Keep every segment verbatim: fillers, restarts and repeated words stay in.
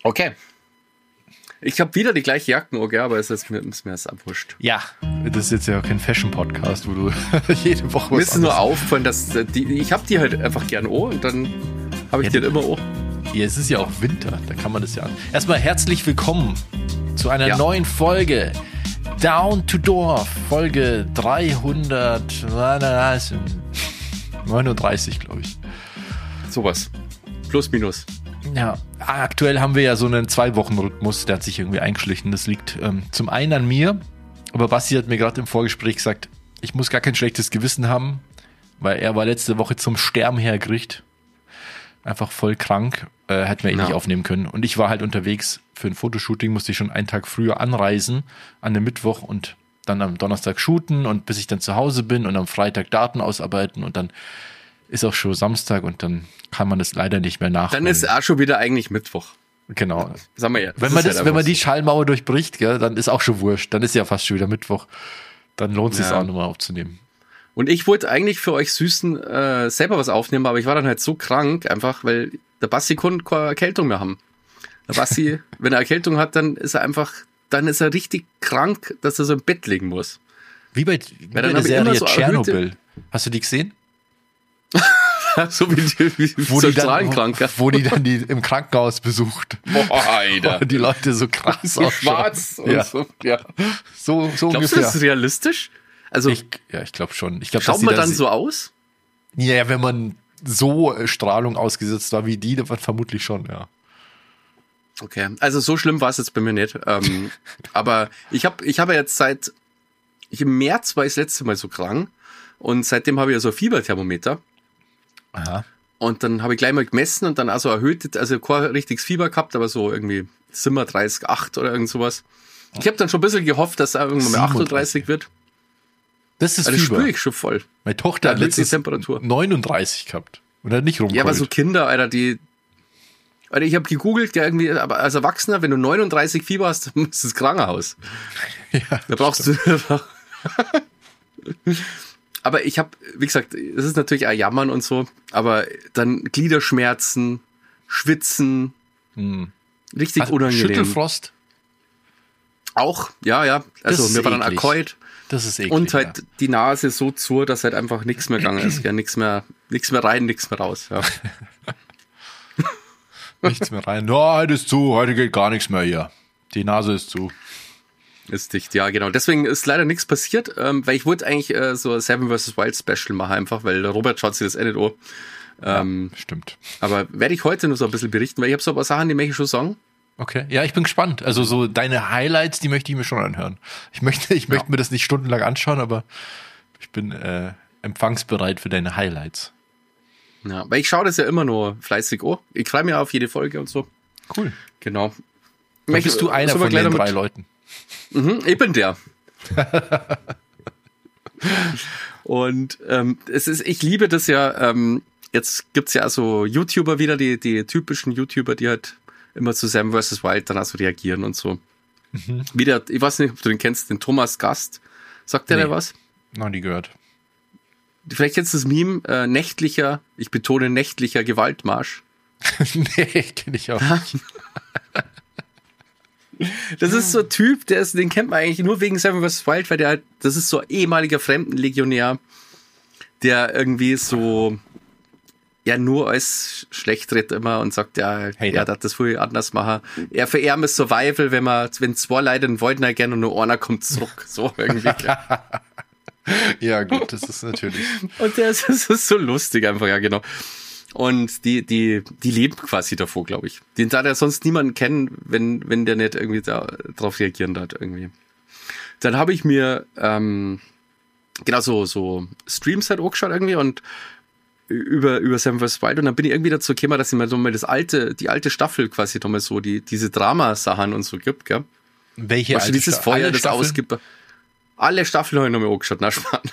Okay. Ich habe wieder die gleiche Jacken, okay, aber es ist mir, ist mir das abwurscht. Ja, das ist jetzt ja kein Fashion-Podcast, wo du jede Woche was Mir ist nur aufgefallen, dass die, ich habe die halt einfach gern oh und dann habe ich ja, die halt immer oh. Ja, es ist ja auch Winter, da kann man das ja an. Erstmal herzlich willkommen zu einer ja. neuen Folge Down to Dorf, Folge dreihundertneununddreißig, glaube ich. Sowas. Plus, minus. Ja, aktuell haben wir ja so einen Zwei-Wochen-Rhythmus, der hat sich irgendwie eingeschlichen. Das liegt ähm, zum einen an mir, aber Basti hat mir gerade im Vorgespräch gesagt, ich muss gar kein schlechtes Gewissen haben, weil er war letzte Woche zum Sterben hergerichtet. Einfach voll krank, äh, hätten wir eh ja. nicht aufnehmen können. Und ich war halt unterwegs für ein Fotoshooting, musste ich schon einen Tag früher anreisen, an dem Mittwoch und dann am Donnerstag shooten und bis ich dann zu Hause bin und am Freitag Daten ausarbeiten und dann ist auch schon Samstag und dann kann man das leider nicht mehr nachholen. Dann ist auch schon wieder eigentlich Mittwoch. Genau. Sagen wir ja. Wenn man, das, halt wenn man die Schallmauer durchbricht, gell, dann ist auch schon wurscht. Dann ist ja fast schon wieder Mittwoch. Dann lohnt es sich ja. auch nochmal aufzunehmen. Und ich wollte eigentlich für euch Süßen äh, selber was aufnehmen, aber ich war dann halt so krank, einfach, weil der Basti konnte keine Erkältung mehr haben. Der Basti, wenn er Erkältung hat, dann ist er einfach, dann ist er richtig krank, dass er so im Bett liegen muss. Wie bei, wie bei der Serie so Tschernobyl. Erhöhte... Hast du die gesehen? So wie die, wie wo, die dann, wo, wo die dann die im Krankenhaus besucht. Boah, Alter. Und die Leute so krass so schwarz und ja. so. Ja. So, so Glaubst ungefähr. du, das ist realistisch? Also, ich, ja, ich glaube schon. Ich glaub, schaut man dann so aus? Ja, wenn man so Strahlung ausgesetzt war wie die, dann vermutlich schon, ja. Okay, also so schlimm war es jetzt bei mir nicht. Ähm, aber ich habe ich habe jetzt seit, ich im März war ich das letzte Mal so krank und seitdem habe ich ja so ein Fieberthermometer. Aha. Und dann habe ich gleich mal gemessen und dann also erhöht, also kein richtiges Fieber gehabt, aber so irgendwie siebenunddreißig Komma acht oder irgend sowas. Ich habe dann schon ein bisschen gehofft, dass er irgendwann mal achtunddreißig wird. Das ist also Fieber. spüre ich schon voll. Meine Tochter hat letztens Temperatur. neununddreißig gehabt. Und hat nicht rumgeholt. Ja, aber so Kinder, Alter, die... Alter, ich habe gegoogelt, ja, irgendwie, aber als Erwachsener, wenn du neununddreißig Fieber hast, dann musst du ins Krankenhaus. Ja, da brauchst du... Aber ich habe, wie gesagt, es ist natürlich auch Jammern und so, aber dann Gliederschmerzen, Schwitzen, hm. richtig also unangenehm. Schüttelfrost? Auch, ja, ja. Also mir war dann erkeut. Das ist eklig. Und halt ja. die Nase so zu, dass halt einfach nichts mehr gegangen ist. Ja, nichts mehr, nichts mehr rein, nichts mehr raus. Ja. Nichts mehr rein. No, heute ist zu, heute geht gar nichts mehr hier. Die Nase ist zu. Ist dicht, ja, genau. Deswegen ist leider nichts passiert, ähm, weil ich wollte eigentlich äh, so ein Seven versus. Wild Special machen, einfach, weil der Robert schaut sich das eh nicht an. Ähm, ja, stimmt. Aber werde ich heute nur so ein bisschen berichten, weil ich habe so ein paar Sachen, die möchte ich schon sagen. Okay, ja, ich bin gespannt. Also so deine Highlights, die möchte ich mir schon anhören. Ich möchte, ich ja. möchte mir das nicht stundenlang anschauen, aber ich bin äh, empfangsbereit für deine Highlights. Ja, weil ich schaue das ja immer nur fleißig an. Ich freue mich auf jede Folge und so. Cool. Genau. Dann bist du einer von den drei Leuten. Mhm, ich bin der. Und ähm, es ist, ich liebe das ja, ähm, jetzt gibt's ja so YouTuber wieder, die, die typischen YouTuber, die halt immer zu Seven versus. Wild dann auch so reagieren und so. Mhm. Wieder, ich weiß nicht, ob du den kennst, den Thomas Gast. Sagt der nee, da was? Noch nie gehört. Vielleicht kennst du das Meme, äh, nächtlicher, ich betone nächtlicher Gewaltmarsch. Nee, kenn ich auch nicht. Das ist so ein Typ, der ist, den kennt man eigentlich nur wegen Seven versus. Wild, weil der halt, das ist so ein ehemaliger Fremdenlegionär, der irgendwie so, ja, nur als schlecht redet immer und sagt, ja, hey, er darf das viel anders machen. Er für er ist Survival, wenn man, wenn zwei Leute in Wald gehen und nur einer kommt zurück, so irgendwie. Ja, gut, das ist natürlich. Und der ist, das ist so lustig einfach, ja, genau. Und die, die, die leben quasi davor, glaube ich. Den da der sonst niemanden kennen, wenn, wenn der nicht irgendwie da drauf reagieren hat, irgendwie. Dann habe ich mir, ähm, genau so, so Streams halt angeschaut irgendwie und über, über Seven versus. Wild und dann bin ich irgendwie dazu gekommen, dass ich mir so mal das alte, die alte Staffel quasi nochmal so, die, diese Drama-Sachen und so gibt, gell? Welche alte dieses Sta- Feuer, das Staffeln? Ausgibt. Alle Staffeln habe ich nochmal angeschaut, na, spannend.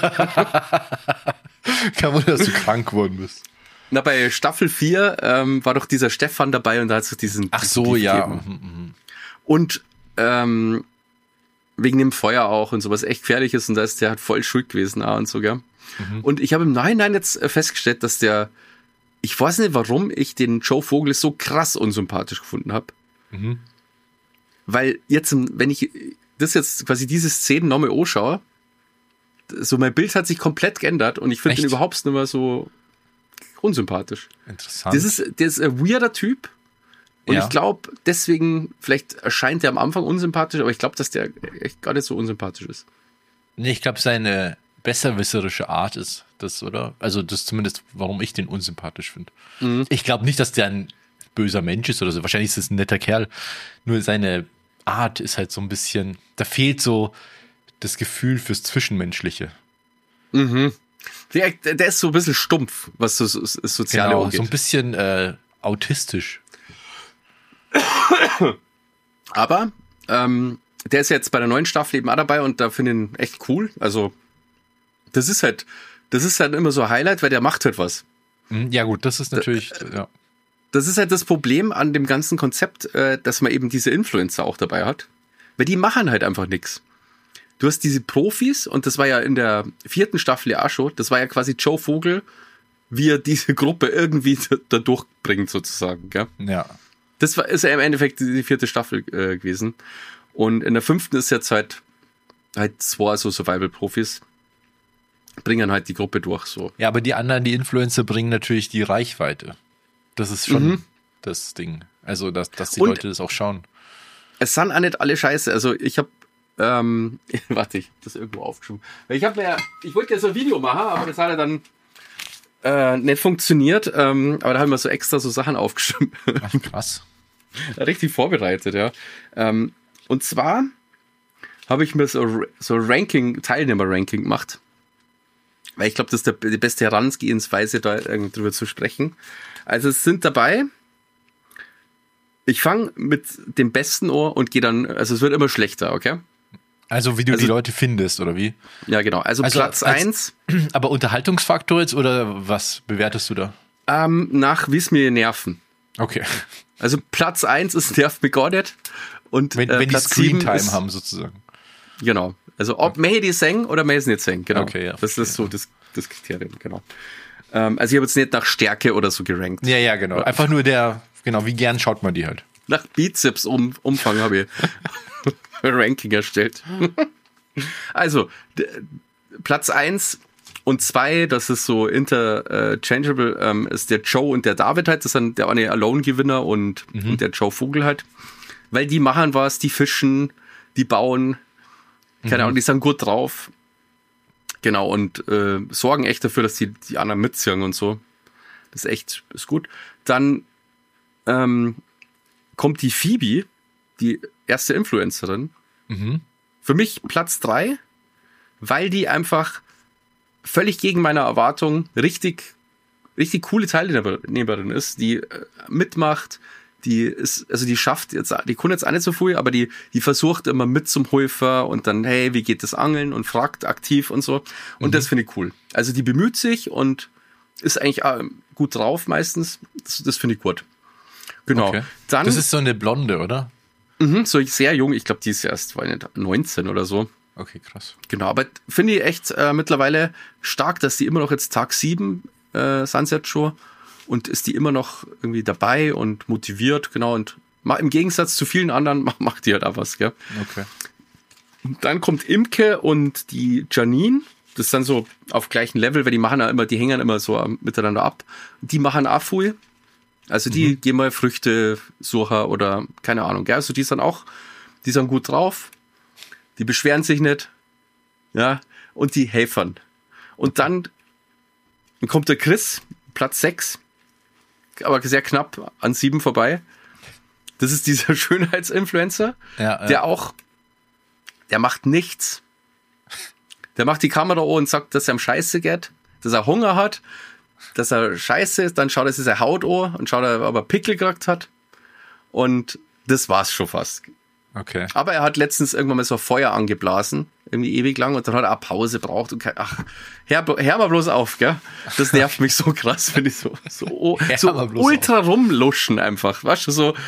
Kein Wunder, dass du krank geworden bist. Na, bei Staffel vier ähm, war doch dieser Stefan dabei und da hat es diesen... Ach so, ja. Mhm. Und ähm, wegen dem Feuer auch und sowas echt gefährlich ist und da ist der halt voll schuld gewesen auch und so, gell? Mhm. Und ich habe im Nachhinein jetzt festgestellt, dass der... Ich weiß nicht, warum ich den Joe Vogel so krass unsympathisch gefunden habe. Mhm. Weil jetzt, wenn ich das jetzt quasi diese Szenen nochmal anschaue, so mein Bild hat sich komplett geändert und ich finde Echt? ihn überhaupt nicht mehr so unsympathisch. Interessant. Das ist, der ist ein weirder Typ und Ja. ich glaube, deswegen, vielleicht erscheint der am Anfang unsympathisch, aber ich glaube, dass der echt gar nicht so unsympathisch ist. Nee, ich glaube, seine besserwisserische Art ist das, oder? Also das ist zumindest, warum ich den unsympathisch finde. Mhm. Ich glaube nicht, dass der ein böser Mensch ist oder so. Wahrscheinlich ist es ein netter Kerl. Nur seine Art ist halt so ein bisschen, da fehlt so das Gefühl fürs Zwischenmenschliche. Mhm. Der, der ist so ein bisschen stumpf, was das, das Soziale Genau, angeht. so ein bisschen äh, autistisch. Aber ähm, der ist jetzt bei der neuen Staffel eben auch dabei und da finde ich ihn echt cool. Also das ist halt, das ist halt immer so ein Highlight, weil der macht halt was. Mhm, ja gut, das ist natürlich, ja. Das ist halt das Problem an dem ganzen Konzept, äh, dass man eben diese Influencer auch dabei hat. Weil die machen halt einfach nichts. Du hast diese Profis und das war ja in der vierten Staffel ja auch schon, das war ja quasi Joe Vogel, wie er diese Gruppe irgendwie da, da durchbringt sozusagen. Gell? Ja. Das war, ist ja im Endeffekt die vierte Staffel äh, gewesen. Und in der fünften ist jetzt halt, halt zwei so Survival-Profis, bringen halt die Gruppe durch. So. Ja, aber die anderen, die Influencer, bringen natürlich die Reichweite. Das ist schon Mhm. das Ding. Also, dass, dass die Und- Leute das auch schauen. Es sind auch nicht alle scheiße. Also ich habe, ähm, warte, ich hab das irgendwo aufgeschrieben. Ich habe ja, ich wollte ja so ein Video machen, aber das hat ja dann äh, nicht funktioniert. Ähm, aber da haben wir so extra so Sachen aufgeschrieben. Ach, krass. Richtig vorbereitet, ja. Ähm, und zwar habe ich mir so, so Ranking, Teilnehmer-Ranking gemacht. Weil ich glaube, das ist der, die beste Herangehensweise, da irgendwie drüber zu sprechen. Also es sind dabei, ich fange mit dem besten Ohr und gehe dann, also es wird immer schlechter, okay? Also, wie du Also- die Leute findest, oder wie? Ja, genau. Also, Also Platz als- eins Aber Unterhaltungsfaktor jetzt, oder was bewertest du da? ähm, nach wie es mir nerven. Okay. Also Platz eins ist nervt mich gar nicht. Und Wenn, äh, wenn die Platz sieben Screentime ist, haben, sozusagen. Genau. Also ob okay. man die singen oder man es nicht singen, genau. Okay, ja, das ist so das, das Kriterium, genau. Ähm, also ich habe jetzt nicht nach Stärke oder so gerankt. Ja, ja, genau. Einfach nur der, genau, wie gern schaut man die halt. Nach Bizeps-Umfang habe ich ein Ranking erstellt. Also, d- Platz eins und zwei, das ist so interchangeable, ähm, ist der Joe und der David halt. Das sind der eine Alone-Gewinner und, Mhm. und der Joe Vogel halt. Weil die machen was, die fischen, die bauen, keine Mhm. Ahnung, die sind gut drauf. Genau, und äh, sorgen echt dafür, dass die, die anderen mitziehen und so. Das ist echt, ist gut. Dann ähm, kommt die Phoebe, die erste Influencerin. Mhm. Für mich Platz drei, weil die einfach völlig gegen meine Erwartung richtig, richtig coole Teilnehmerin ist, die äh, mitmacht, die ist, also die schafft jetzt, die kann jetzt auch nicht so viel, aber die, die versucht immer mit zum Häufer und dann, hey, wie geht das Angeln und fragt aktiv und so. Und Mhm. das finde ich cool. Also die bemüht sich und ist eigentlich auch gut drauf meistens. Das, das finde ich gut. Genau. Okay. Dann, Das ist so eine Blonde, oder? mhm, so sehr jung, ich glaube, die ist erst weiß nicht, neunzehn oder so. Okay, krass. Genau, aber finde ich echt äh, mittlerweile stark, dass die immer noch jetzt Tag sieben äh, Sunset Show und ist die immer noch irgendwie dabei und motiviert, genau, und ma- im Gegensatz zu vielen anderen ma- macht die halt auch was, gell. Okay. Dann kommt Imke und die Janine, das ist dann so auf gleichem Level, weil die machen ja immer, die hängen immer so am- miteinander ab. Die machen auch viel. Also die gehen mal Früchte suchen oder keine Ahnung, gell, also die sind auch, die sind gut drauf. Die beschweren sich nicht, ja, und die helfern. Und dann kommt der Chris, Platz sechs, aber sehr knapp an sieben vorbei. Das ist dieser Schönheitsinfluencer, Ja, der auch, der macht nichts. Der macht die Kamera an und sagt, dass er am Scheiße geht, dass er Hunger hat, dass er scheiße ist, dann schaut er sich seine Haut an und schaut, ob er Pickel gekriegt hat. Und das war's schon fast. okay. Aber er hat letztens irgendwann mal so ein Feuer angeblasen, irgendwie ewig lang, und dann hat er auch Pause braucht und kein, ach, hör, hör mal bloß auf, gell? Das nervt mich so krass, finde ich so, so, Hör so mal bloß ultra rumluschen einfach, weißt du, so,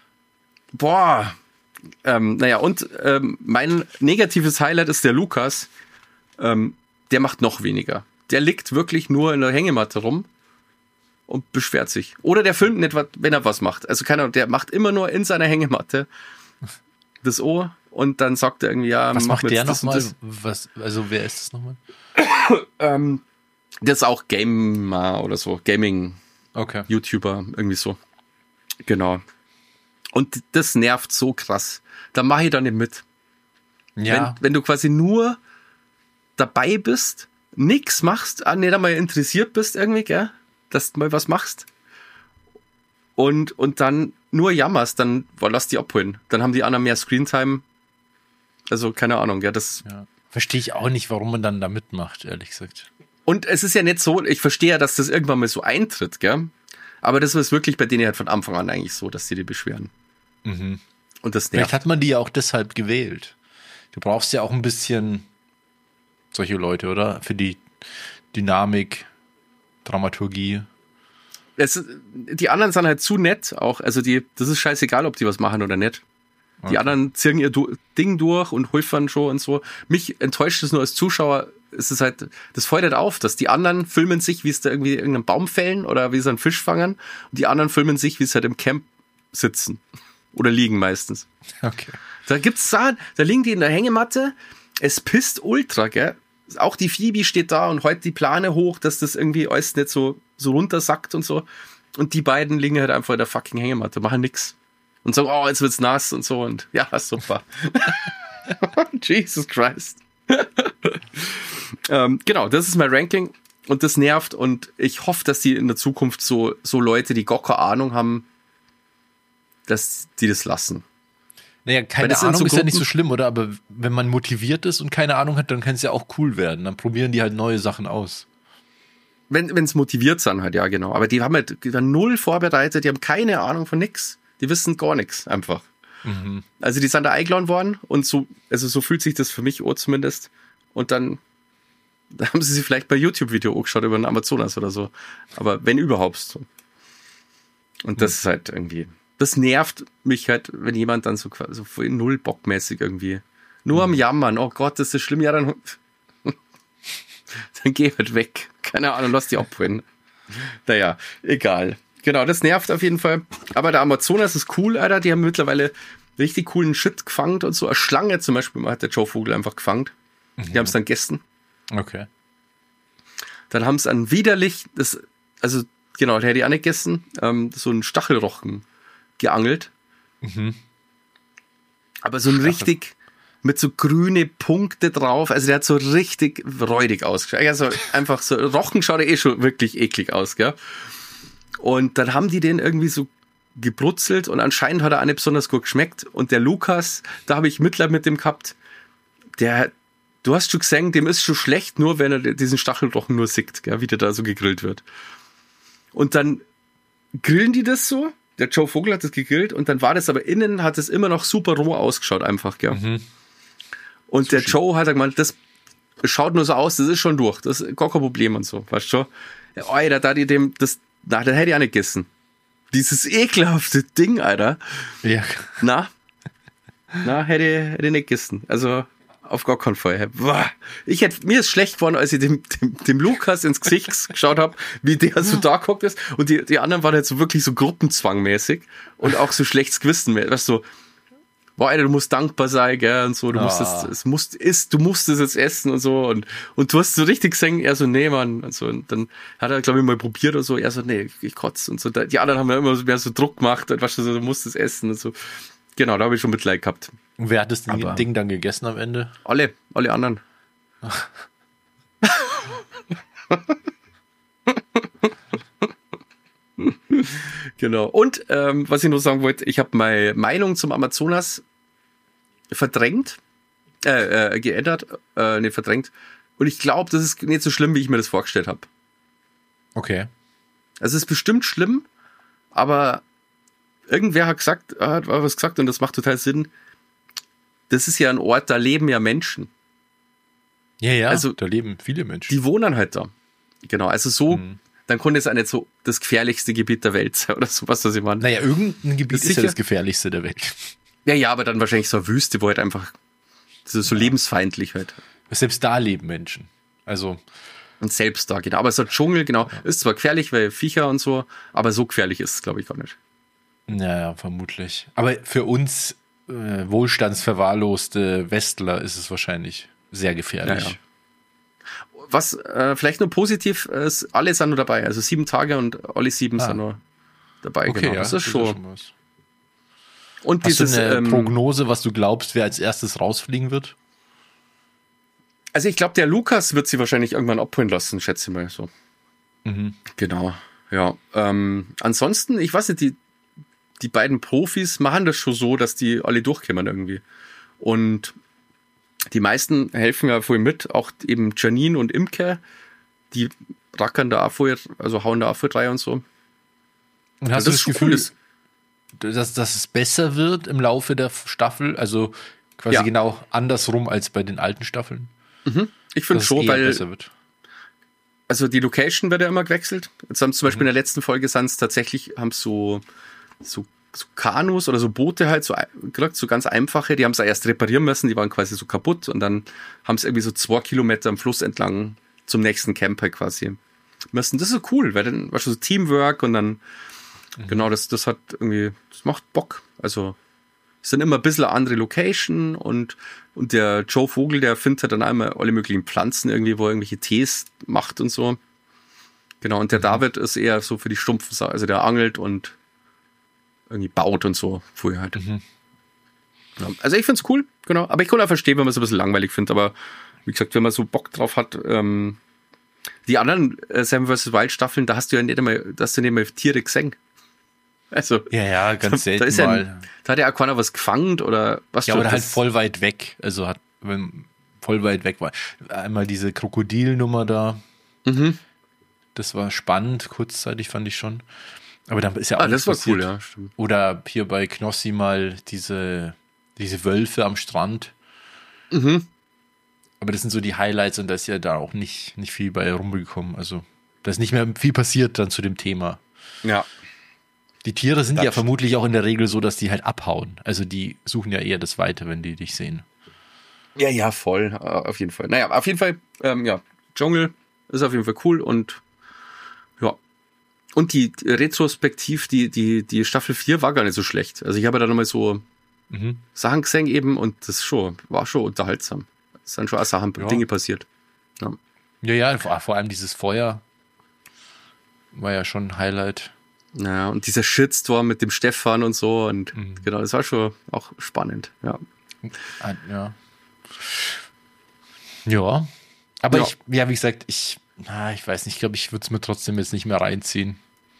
boah, ähm, naja, und ähm, mein negatives Highlight ist der Lukas, ähm, der macht noch weniger. Der liegt wirklich nur in der Hängematte rum und beschwert sich. Oder der filmt nicht, wenn er was macht. Also keine Ahnung, der macht immer nur in seiner Hängematte das O und dann sagt er irgendwie, ja, was mach macht der das nochmal? Was, also wer ist das nochmal? ähm, der ist auch Gamer oder so, Gaming Okay. YouTuber, irgendwie so. Genau. Und das nervt so krass. Da mache ich dann nicht mit. Ja. Wenn, wenn du quasi nur dabei bist, nix machst, ah, nicht einmal interessiert bist irgendwie, gell, dass du mal was machst und, und dann nur jammerst, dann boah, lass die abholen. Dann haben die anderen mehr Screentime. Also keine Ahnung, ja, das... Ja. Verstehe ich auch nicht, warum man dann da mitmacht, ehrlich gesagt. Und es ist ja nicht so, ich verstehe ja, dass das irgendwann mal so eintritt, gell, aber das ist wirklich bei denen halt von Anfang an eigentlich so, dass die die beschweren. Mhm. Und das nervt. Vielleicht hat man die ja auch deshalb gewählt. Du brauchst ja auch ein bisschen solche Leute, oder? Für die Dynamik, Dramaturgie. Es, die anderen sind halt zu nett auch. Also die, das ist scheißegal, ob die was machen oder nicht. Die Okay. anderen ziehen ihr du- Ding durch und häufern schon und so. Mich enttäuscht es nur als Zuschauer. Es ist halt, das fällt halt auf, dass die anderen filmen sich, wie es da irgendwie irgendeinen Baum fällen oder wie sie einen Fisch fangen. Und die anderen filmen sich, wie sie halt im Camp sitzen. Oder liegen meistens. Okay. Da gibt's da, da liegen die in der Hängematte. Es pisst ultra, gell? Auch die Phoebe steht da und hält die Plane hoch, dass das irgendwie alles nicht so, so runtersackt und so. Und die beiden liegen halt einfach in der fucking Hängematte, machen nix. Und sagen, oh, jetzt wird's nass und so. Und ja, super. Jesus Christ. ähm, genau, das ist mein Ranking. Und das nervt. Und ich hoffe, dass die in der Zukunft so, so Leute, die gar keine Ahnung haben, dass die das lassen. Naja, Weil keine das sind Ahnung so ist ja nicht Gruppen- so schlimm, oder? Aber wenn man motiviert ist und keine Ahnung hat, dann kann es ja auch cool werden. Dann probieren die halt neue Sachen aus. Wenn wenn's motiviert sind halt, ja genau. Aber die haben halt die waren null vorbereitet, die haben keine Ahnung von nix. Die wissen gar nichts einfach. Mhm. Also die sind da eingeladen worden und so, also so fühlt sich das für mich auch zumindest. Und dann, dann haben sie sich vielleicht bei YouTube-Video angeschaut über den Amazonas oder so. Aber wenn überhaupt so. Und das ist halt irgendwie, das nervt mich halt, wenn jemand dann so quasi so voll null bockmäßig irgendwie nur am Jammern, oh Gott, das ist schlimm, ja, dann dann geh halt weg. Keine Ahnung, lass die abholen. Naja, egal. Genau, das nervt auf jeden Fall. Aber der Amazonas ist cool, Alter. Die haben mittlerweile richtig coolen Shit gefangen und so. Eine Schlange zum Beispiel hat der Joe Vogel einfach gefangen. Die haben es dann gegessen. Okay. Dann haben sie einen widerlich, das, also genau, der hätte ich auch nicht gegessen, ähm, so einen Stachelrochen geangelt. Mhm. Aber so ein Stachel. richtig mit so grüne Punkte drauf. Also der hat so richtig räudig ausgeschaut. Also einfach so, Rochen schaut ja eh schon wirklich eklig aus, gell? Und dann haben die den irgendwie so gebrutzelt und anscheinend hat er auch nicht besonders gut geschmeckt. Und der Lukas, da habe ich Mitleid mit dem gehabt, der, du hast schon gesehen, dem ist schon schlecht, nur wenn er diesen Stachelrochen nur sieht, gell, wie der da so gegrillt wird. Und dann grillen die das so, der Joe Vogel hat das gegrillt und dann war das aber innen, hat es immer noch super roh ausgeschaut einfach, gell. Mhm. Und der Joe hat gemeint, das schaut nur so aus, das ist schon durch, das ist gar kein Problem und so, weißt du schon. Ja, Alter, da die dem, das, na, das hätte ich auch nicht gegessen. Dieses ekelhafte Ding, Alter. Ja. Na, na, hätte, hätte ich nicht gegessen. Also, auf gar keinen Fall. Boah. Ich hätte, mir ist schlecht geworden, als ich dem, dem, dem Lukas ins Gesicht geschaut habe, wie der so da guckt ist. Und die, die anderen waren halt so wirklich so gruppenzwangmäßig und auch so schlechtes Gewissen. Weißt du, so, boah, Alter, du musst dankbar sein, gell, und so, du musst Ah. es, es musst, isst, du musst es jetzt essen und so, und, und du hast so richtig gesehen, er so, nee, Mann, und so, und dann hat er, glaube ich, mal probiert oder so, er so, nee, ich kotze, und so, die anderen haben ja immer so mehr so Druck gemacht, und weißt du, so, du musst es essen, und so, genau, da habe ich schon Mitleid gehabt. Und wer hat das Ding, Aber- Ding dann gegessen am Ende? Alle, alle anderen. Genau. Und ähm, was ich noch sagen wollte, ich habe meine Meinung zum Amazonas verdrängt, äh, äh, geändert, äh, nee, verdrängt. Und ich glaube, das ist nicht so schlimm, wie ich mir das vorgestellt habe. Okay. Also es ist bestimmt schlimm, aber irgendwer hat gesagt, hat was gesagt und das macht total Sinn. Das ist ja ein Ort, da leben ja Menschen. Ja, ja, Also- da leben viele Menschen. Die wohnen halt da. Genau, also so, Mhm. dann konnte es auch nicht so das gefährlichste Gebiet der Welt sein oder sowas, was ich meine. Naja, irgendein Gebiet Ist ist, ja sicher? das gefährlichste der Welt. Ja, ja, aber dann wahrscheinlich so eine Wüste, wo halt einfach so, so lebensfeindlich halt. Selbst da leben Menschen. Also, Und selbst da, genau. Aber so Dschungel, genau, ist zwar gefährlich, weil Viecher und so, aber so gefährlich ist es, glaube ich, gar nicht. Naja, vermutlich. Aber für uns äh, wohlstandsverwahrloste Westler ist es wahrscheinlich sehr gefährlich. Ja, ja. Was äh, vielleicht nur positiv ist, alle sind nur dabei. Also sieben Tage und alle sieben ah. sind nur dabei. Okay, genau. Ja, das ist schon. schon was. Und Hast dieses, du eine ähm, Prognose, was du glaubst, wer als erstes rausfliegen wird? Also ich glaube, der Lukas wird sie wahrscheinlich irgendwann abholen lassen, schätze ich mal so. Mhm. Genau, ja. Ähm, ansonsten, ich weiß nicht, die, die beiden Profis machen das schon so, dass die alle durchkommen irgendwie. Und die meisten helfen ja voll mit, auch eben Janine und Imke, die rackern da auch voll, also hauen da auch voll drei und so. Und hast du das Gefühl, cool dass, dass es besser wird im Laufe der Staffel? Also quasi ja. genau andersrum als bei den alten Staffeln? Mhm. Ich finde schon, weil wird. Also die Location wird ja immer gewechselt. Jetzt haben zum Beispiel mhm. in der letzten Folge sind es tatsächlich, haben so, so, so Kanus oder so Boote halt so gekriegt, so ganz einfache, die haben es erst reparieren müssen, die waren quasi so kaputt und dann haben es irgendwie so zwei Kilometer am Fluss entlang zum nächsten Camp halt quasi müssen. Das ist so cool, weil dann war schon so Teamwork und dann mhm. genau, das, das hat irgendwie, das macht Bock. Also es sind immer ein bisschen eine andere Location und, und der Joe Vogel, der findet halt dann einmal alle möglichen Pflanzen irgendwie, wo er irgendwelche Tees macht und so. Genau, und der mhm. David ist eher so für die stumpfen Sachen, also der angelt und irgendwie baut und so vorher halt. Mhm. Ja, also ich find's cool, genau, aber ich kann auch verstehen, wenn man es ein bisschen langweilig findet, aber wie gesagt, wenn man so Bock drauf hat, ähm, die anderen äh, Seven versus. Wild Staffeln, da hast du ja nicht einmal, da hast du nicht mal Tiere gesehen. Also, ja, ja, ganz selten da ist ja mal. Ein, da hat ja auch keiner was gefangen oder was. Ja, oder halt voll weit weg. Also hat, wenn voll weit weg war. Einmal diese Krokodilnummer da. Mhm. Das war spannend, kurzzeitig fand ich schon. Aber dann ist ja auch ah, das war passiert. cool, ja, stimmt. Oder hier bei Knossi mal diese, diese Wölfe am Strand. Mhm. Aber das sind so die Highlights und da ist ja da auch nicht, nicht viel bei rumgekommen. Also da ist nicht mehr viel passiert dann zu dem Thema. Ja. Die Tiere sind das ja vermutlich auch in der Regel so, dass die halt abhauen. Also die suchen ja eher das Weite, wenn die dich sehen. Ja, ja, voll. Auf jeden Fall. Naja, auf jeden Fall, ähm, ja, Dschungel ist auf jeden Fall cool und ja. Und die retrospektiv, die, die, die Staffel vier war gar nicht so schlecht. Also ich habe da nochmal so mhm. Sachen gesehen eben und das schon, war schon unterhaltsam. Es sind schon auch Sachen, ja. Dinge passiert. Ja, ja, ja vor, vor allem dieses Feuer war ja schon ein Highlight. Ja, und dieser Shitstorm mit dem Stefan und so und mhm. genau, das war schon auch spannend, ja. Ja. Ja. Aber ja. ich, ja, wie gesagt, ich, na, ich weiß nicht, ich glaube, ich würde es mir trotzdem jetzt nicht mehr reinziehen.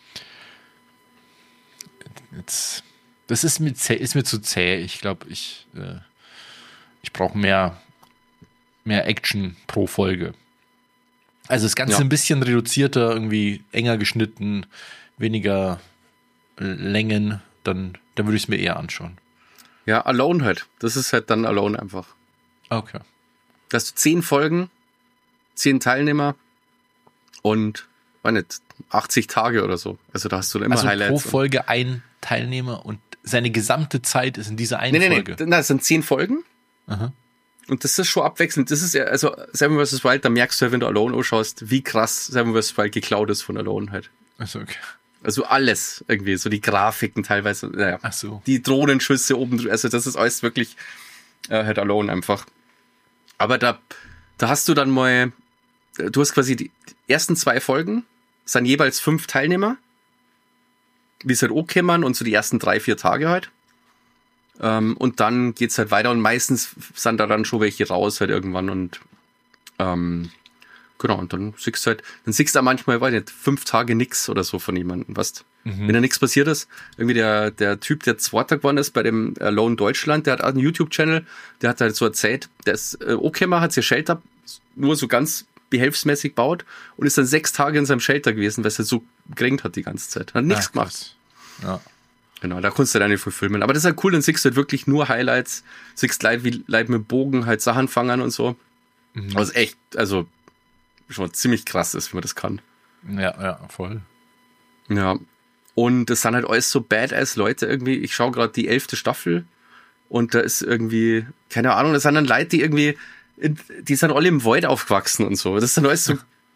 Jetzt, das ist mir, zäh, ist mir zu zäh. Ich glaube, ich, äh, ich brauche mehr, mehr Action pro Folge. Also das Ganze ja. ein bisschen reduzierter, irgendwie enger geschnitten, weniger Längen, dann, dann würde ich es mir eher anschauen. Ja, Alone halt. Das ist halt dann Alone einfach. Okay. Da hast du zehn Folgen, zehn Teilnehmer und, weiß nicht, achtzig Tage oder so. Also da hast du dann immer also Highlights. Also pro Folge ein Teilnehmer und seine gesamte Zeit ist in dieser einen nee, nee, Folge. Nee, das sind zehn Folgen. Aha. Und das ist schon abwechselnd. Das ist ja, also Seven versus. Wild, da merkst du ja, wenn du Alone anschaust, wie krass Seven versus. Wild geklaut ist von Alone halt. Achso, okay. Also alles irgendwie, so die Grafiken teilweise, naja. Ach so. Die Drohnenschüsse oben, also das ist alles wirklich äh, halt Alone einfach. Aber da, da hast du dann mal, du hast quasi die, die ersten zwei Folgen, sind jeweils fünf Teilnehmer, wie es halt auch kämmern und so die ersten drei, vier Tage halt. Ähm, und dann geht's halt weiter und meistens sind da dann schon welche raus halt irgendwann und ähm, genau, und dann siehst du halt, dann siehst du da manchmal, weiß nicht, fünf Tage nix oder so von jemandem, weißt mhm. Wenn da nichts passiert ist, irgendwie der, der Typ, der Zweiter geworden ist bei dem Alone Deutschland, der hat auch einen YouTube-Channel, der hat halt so erzählt, der ist, äh, Okemmer hat sich Shelter nur so ganz behelfsmäßig baut und ist dann sechs Tage in seinem Shelter gewesen, weil es halt so geregnet hat die ganze Zeit. Hat nichts ja, gemacht. Ja. Genau, da kannst du dann nicht viel filmen. Aber das ist halt cool, dann siehst du halt wirklich nur Highlights, siehst Leute wie Leute mit Bogen halt Sachen fangen und so. Mhm. Was echt, also schon ziemlich krass ist, wie man das kann. Ja, ja, voll. Ja. Und das sind halt alles so badass Leute irgendwie. Ich schaue gerade die elfte Staffel und da ist irgendwie, keine Ahnung, das sind dann Leute, die irgendwie, die sind alle im Wald aufgewachsen und so. Das sind alles so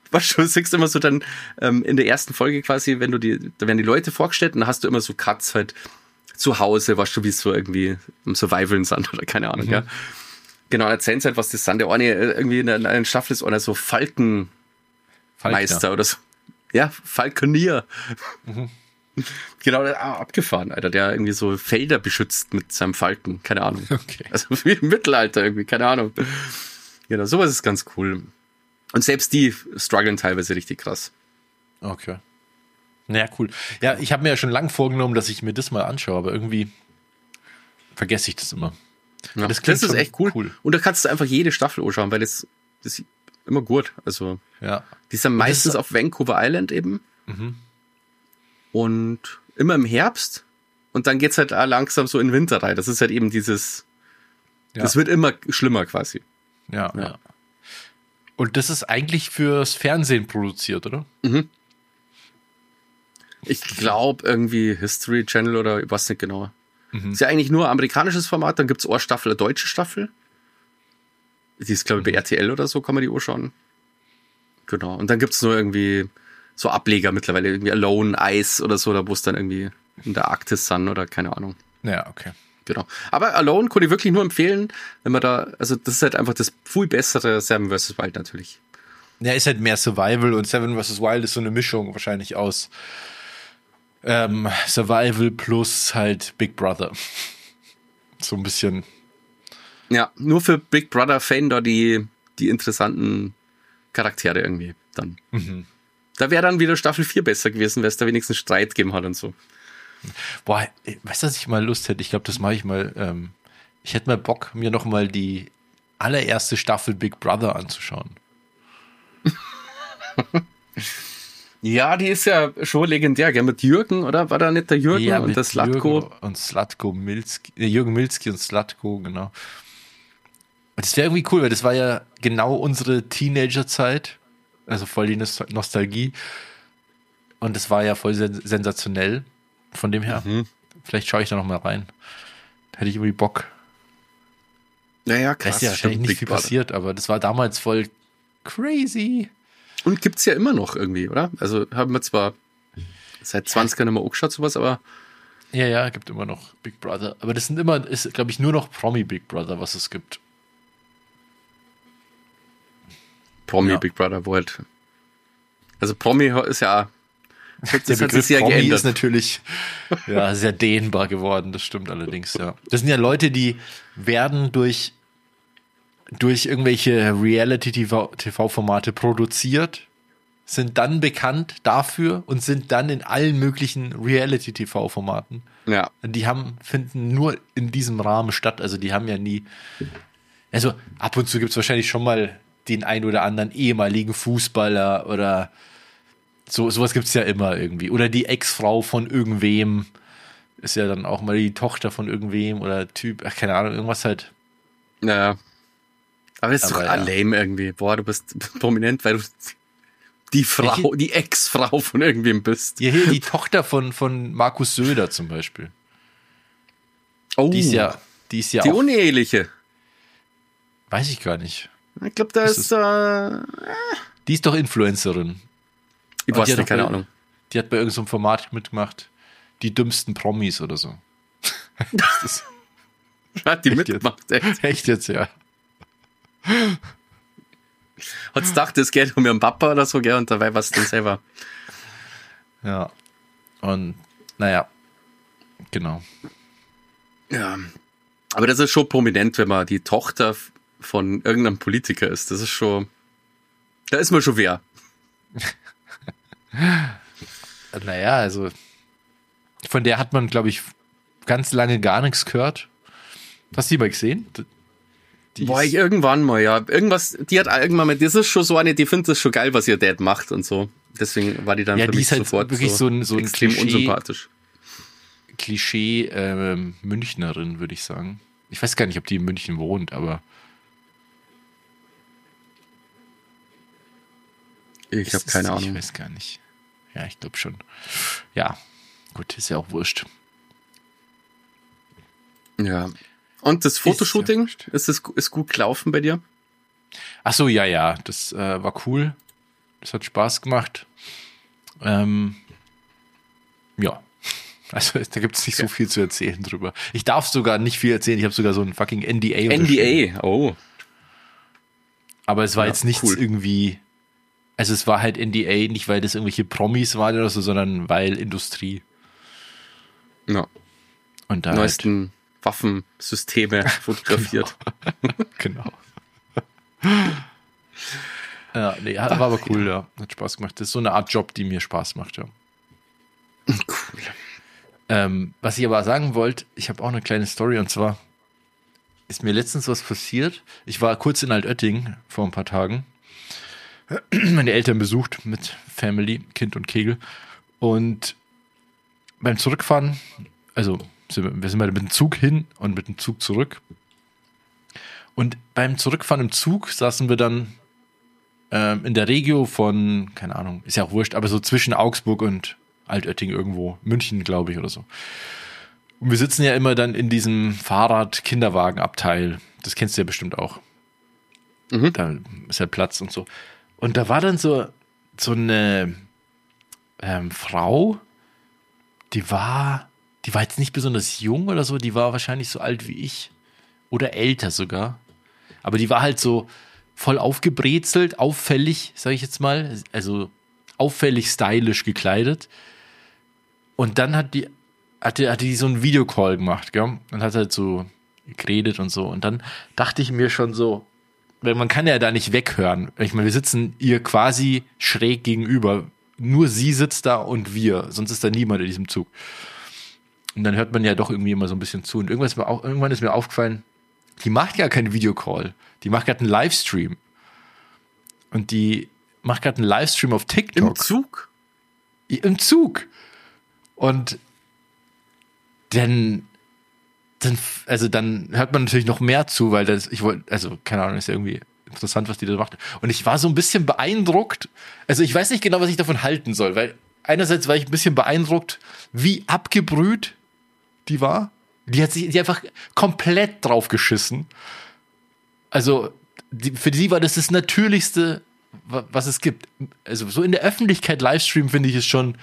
weißt du, du siehst immer so dann ähm, in der ersten Folge quasi, wenn du die, da werden die Leute vorgestellt und dann hast du immer so Cuts halt zu Hause, weißt du, wie es so irgendwie im Survival sind oder keine Ahnung, mhm. ja. Genau, erzählen sie halt, was das sind. Der eine irgendwie in einer Staffel ist einer so Falkenmeister Falkner. Oder so. Ja, Falkonier. Mhm. Genau, der, ah, abgefahren, Alter, der irgendwie so Felder beschützt mit seinem Falken, keine Ahnung. Okay. Also wie im Mittelalter irgendwie, keine Ahnung. Genau, sowas ist ganz cool. Und selbst die strugglen teilweise richtig krass. Okay. Naja, cool. Ja, ich habe mir ja schon lange vorgenommen, dass ich mir das mal anschaue, aber irgendwie vergesse ich das immer. Ja, das, das ist echt cool. cool. Und da kannst du einfach jede Staffel anschauen, weil das, das ist immer gut. Also, ja. Die sind meistens ist, auf Vancouver Island eben. Mhm. Und immer im Herbst. Und dann geht's halt auch langsam so in den Winter rein. Das ist halt eben dieses, ja. Das wird immer schlimmer quasi. Ja, ja, ja. Und das ist eigentlich fürs Fernsehen produziert, oder? Mhm. Ich glaube irgendwie History Channel oder ich weiß nicht genau. Mhm. Ist ja eigentlich nur amerikanisches Format, dann gibt's eine Staffel, eine deutsche Staffel. Die ist, glaube ich, bei R T L oder so, kann man die anschauen. Genau. Und dann gibt's nur irgendwie so Ableger mittlerweile, irgendwie Alone, Ice oder so, da wo es dann irgendwie in der Arktis sind oder keine Ahnung. Ja, okay. Genau. Aber Alone konnte ich wirklich nur empfehlen, wenn man da, also das ist halt einfach das viel bessere Seven versus. Wild natürlich. Ja, ist halt mehr Survival und Seven versus. Wild ist so eine Mischung wahrscheinlich aus ähm, Survival plus halt Big Brother. So ein bisschen. Ja, nur für Big Brother-Fan da die, die interessanten Charaktere irgendwie dann. Mhm. Da wäre dann wieder Staffel vier besser gewesen, weil es da wenigstens Streit gegeben hat und so. Boah, weißt du, was ich mal Lust hätte? Ich glaube, das mache ich mal. Ähm, ich hätte mal Bock, mir noch mal die allererste Staffel Big Brother anzuschauen. Ja, die ist ja schon legendär, gell? Mit Jürgen, oder? War da nicht der Jürgen ja, und der Slatko? Und Slatko Milski, äh, Jürgen Milski und Slatko, genau. Und das wäre irgendwie cool, weil das war ja genau unsere Teenagerzeit. Also voll die Nostalgie. Und das war ja voll sensationell. Von dem her, mhm. Vielleicht schaue ich da noch mal rein. Da hätte ich irgendwie Bock. Naja, krass. Da ist ja wahrscheinlich nicht viel passiert, aber das war damals voll crazy. Und gibt's ja immer noch irgendwie, oder? Also haben wir zwar seit zwanzig Jahren immer auch geschaut, sowas, aber... Ja, ja, gibt immer noch Big Brother. Aber das sind immer, ist, glaube ich, nur noch Promi Big Brother, was es gibt. Promi ja. Big Brother, wo halt... Also Promi ist ja... Das Der Begriff Promi geändert. Ist natürlich ja, sehr dehnbar geworden, das stimmt allerdings, ja. Das sind ja Leute, die werden durch, durch irgendwelche Reality-T V-Formate produziert, sind dann bekannt dafür und sind dann in allen möglichen Reality-T V-Formaten. Ja. Die haben, finden nur in diesem Rahmen statt, also die haben ja nie, also ab und zu gibt es wahrscheinlich schon mal den ein oder anderen ehemaligen Fußballer oder so, sowas gibt's ja immer irgendwie. Oder die Ex-Frau von irgendwem ist ja dann auch mal die Tochter von irgendwem oder Typ, ach, keine Ahnung, irgendwas halt. Naja. Aber ist doch ja. lame irgendwie. Boah, du bist prominent, weil du die Frau, Welche? die Ex-Frau von irgendwem bist. Ja, hier die Tochter von, von Markus Söder zum Beispiel. Oh. Die ist ja, die ist ja die auch. Die uneheliche. Weiß ich gar nicht. Ich glaube, da ist, ist äh, die ist doch Influencerin. Ich weiß nicht, keine bei, Ahnung. Die hat bei irgendeinem Format mitgemacht. Die dümmsten Promis oder so. das hat die echt mitgemacht, jetzt? echt. Echt jetzt, ja. Hat's gedacht, es geht um ihren Papa oder so, gell, und dabei war es dann selber. Ja. Und, naja. Genau. Ja. Aber das ist schon prominent, wenn man die Tochter von irgendeinem Politiker ist. Das ist schon, da ist man schon wer. Naja, also von der hat man, glaube ich, ganz lange gar nichts gehört. Hast du die mal gesehen? Die Boah, ich irgendwann mal, ja. Irgendwas, die hat irgendwann mal, das ist schon so eine, die findet das schon geil, was ihr Dad macht und so. Deswegen war die dann ja, für die mich ist halt sofort wirklich so, so ein, so ein extrem Klischee, unsympathisch. Klischee äh, Münchnerin, würde ich sagen. Ich weiß gar nicht, ob die in München wohnt, aber ich habe keine Ahnung. Ich weiß gar nicht. Ja, ich glaube schon. Ja, gut, ist ja auch wurscht. Ja. Und das Fotoshooting, ist, ja ist, das, ist gut gelaufen bei dir? Ach so, ja, ja, das äh, war cool. Es hat Spaß gemacht. Ähm, ja. Also da gibt es nicht so viel zu erzählen drüber. Ich darf sogar nicht viel erzählen. Ich habe sogar so ein fucking N D A. N D A, oh. Aber es war Ja, jetzt nichts cool. irgendwie, also es war halt N D A, nicht weil das irgendwelche Promis waren oder so, sondern weil Industrie. Ja. Und da Neuesten Waffensysteme fotografiert. Genau. Ja, nee, war aber cool, ja. Hat Spaß gemacht. Das ist so eine Art Job, die mir Spaß macht, ja. Cool. Ähm, was ich aber sagen wollte, ich habe auch eine kleine Story und zwar ist mir letztens was passiert. Ich war kurz in Altötting vor ein paar Tagen. Meine Eltern besucht mit Family, Kind und Kegel. Und beim Zurückfahren, also sind wir, wir sind mal mit dem Zug hin und mit dem Zug zurück. Und beim Zurückfahren im Zug saßen wir dann ähm, in der Regio von, keine Ahnung, ist ja auch wurscht, aber so zwischen Augsburg und Altötting irgendwo, München, glaube ich, oder so. Und wir sitzen ja immer dann in diesem Fahrrad-Kinderwagen-Abteil. Das kennst du ja bestimmt auch. Mhm. Da ist ja Platz und so. Und da war dann so, so eine ähm, Frau, die war, die war jetzt nicht besonders jung oder so, die war wahrscheinlich so alt wie ich. Oder älter sogar. Aber die war halt so voll aufgebrezelt, auffällig, sage ich jetzt mal. Also auffällig stylisch gekleidet. Und dann hat die, hatte, hatte die so einen Videocall gemacht, gell? Und hat halt so geredet und so. Und dann dachte ich mir schon so, weil man kann ja da nicht weghören. Ich meine, wir sitzen ihr quasi schräg gegenüber. Nur sie sitzt da und wir. Sonst ist da niemand in diesem Zug. Und dann hört man ja doch irgendwie immer so ein bisschen zu. Und irgendwann ist mir, auch, irgendwann ist mir aufgefallen, die macht ja keinen Videocall. Die macht gerade einen Livestream. Und die macht gerade einen Livestream auf TikTok. Im Zug? Im Zug. Und dann, dann, also dann hört man natürlich noch mehr zu, weil das, ich wollte, also keine Ahnung, ist ja irgendwie interessant, was die da macht. Und ich war so ein bisschen beeindruckt. Also ich weiß nicht genau, was ich davon halten soll, weil einerseits war ich ein bisschen beeindruckt, wie abgebrüht die war. Die hat sich die einfach komplett drauf geschissen. Also die, für sie war das das Natürlichste, was es gibt. Also so in der Öffentlichkeit Livestream finde ich es schon,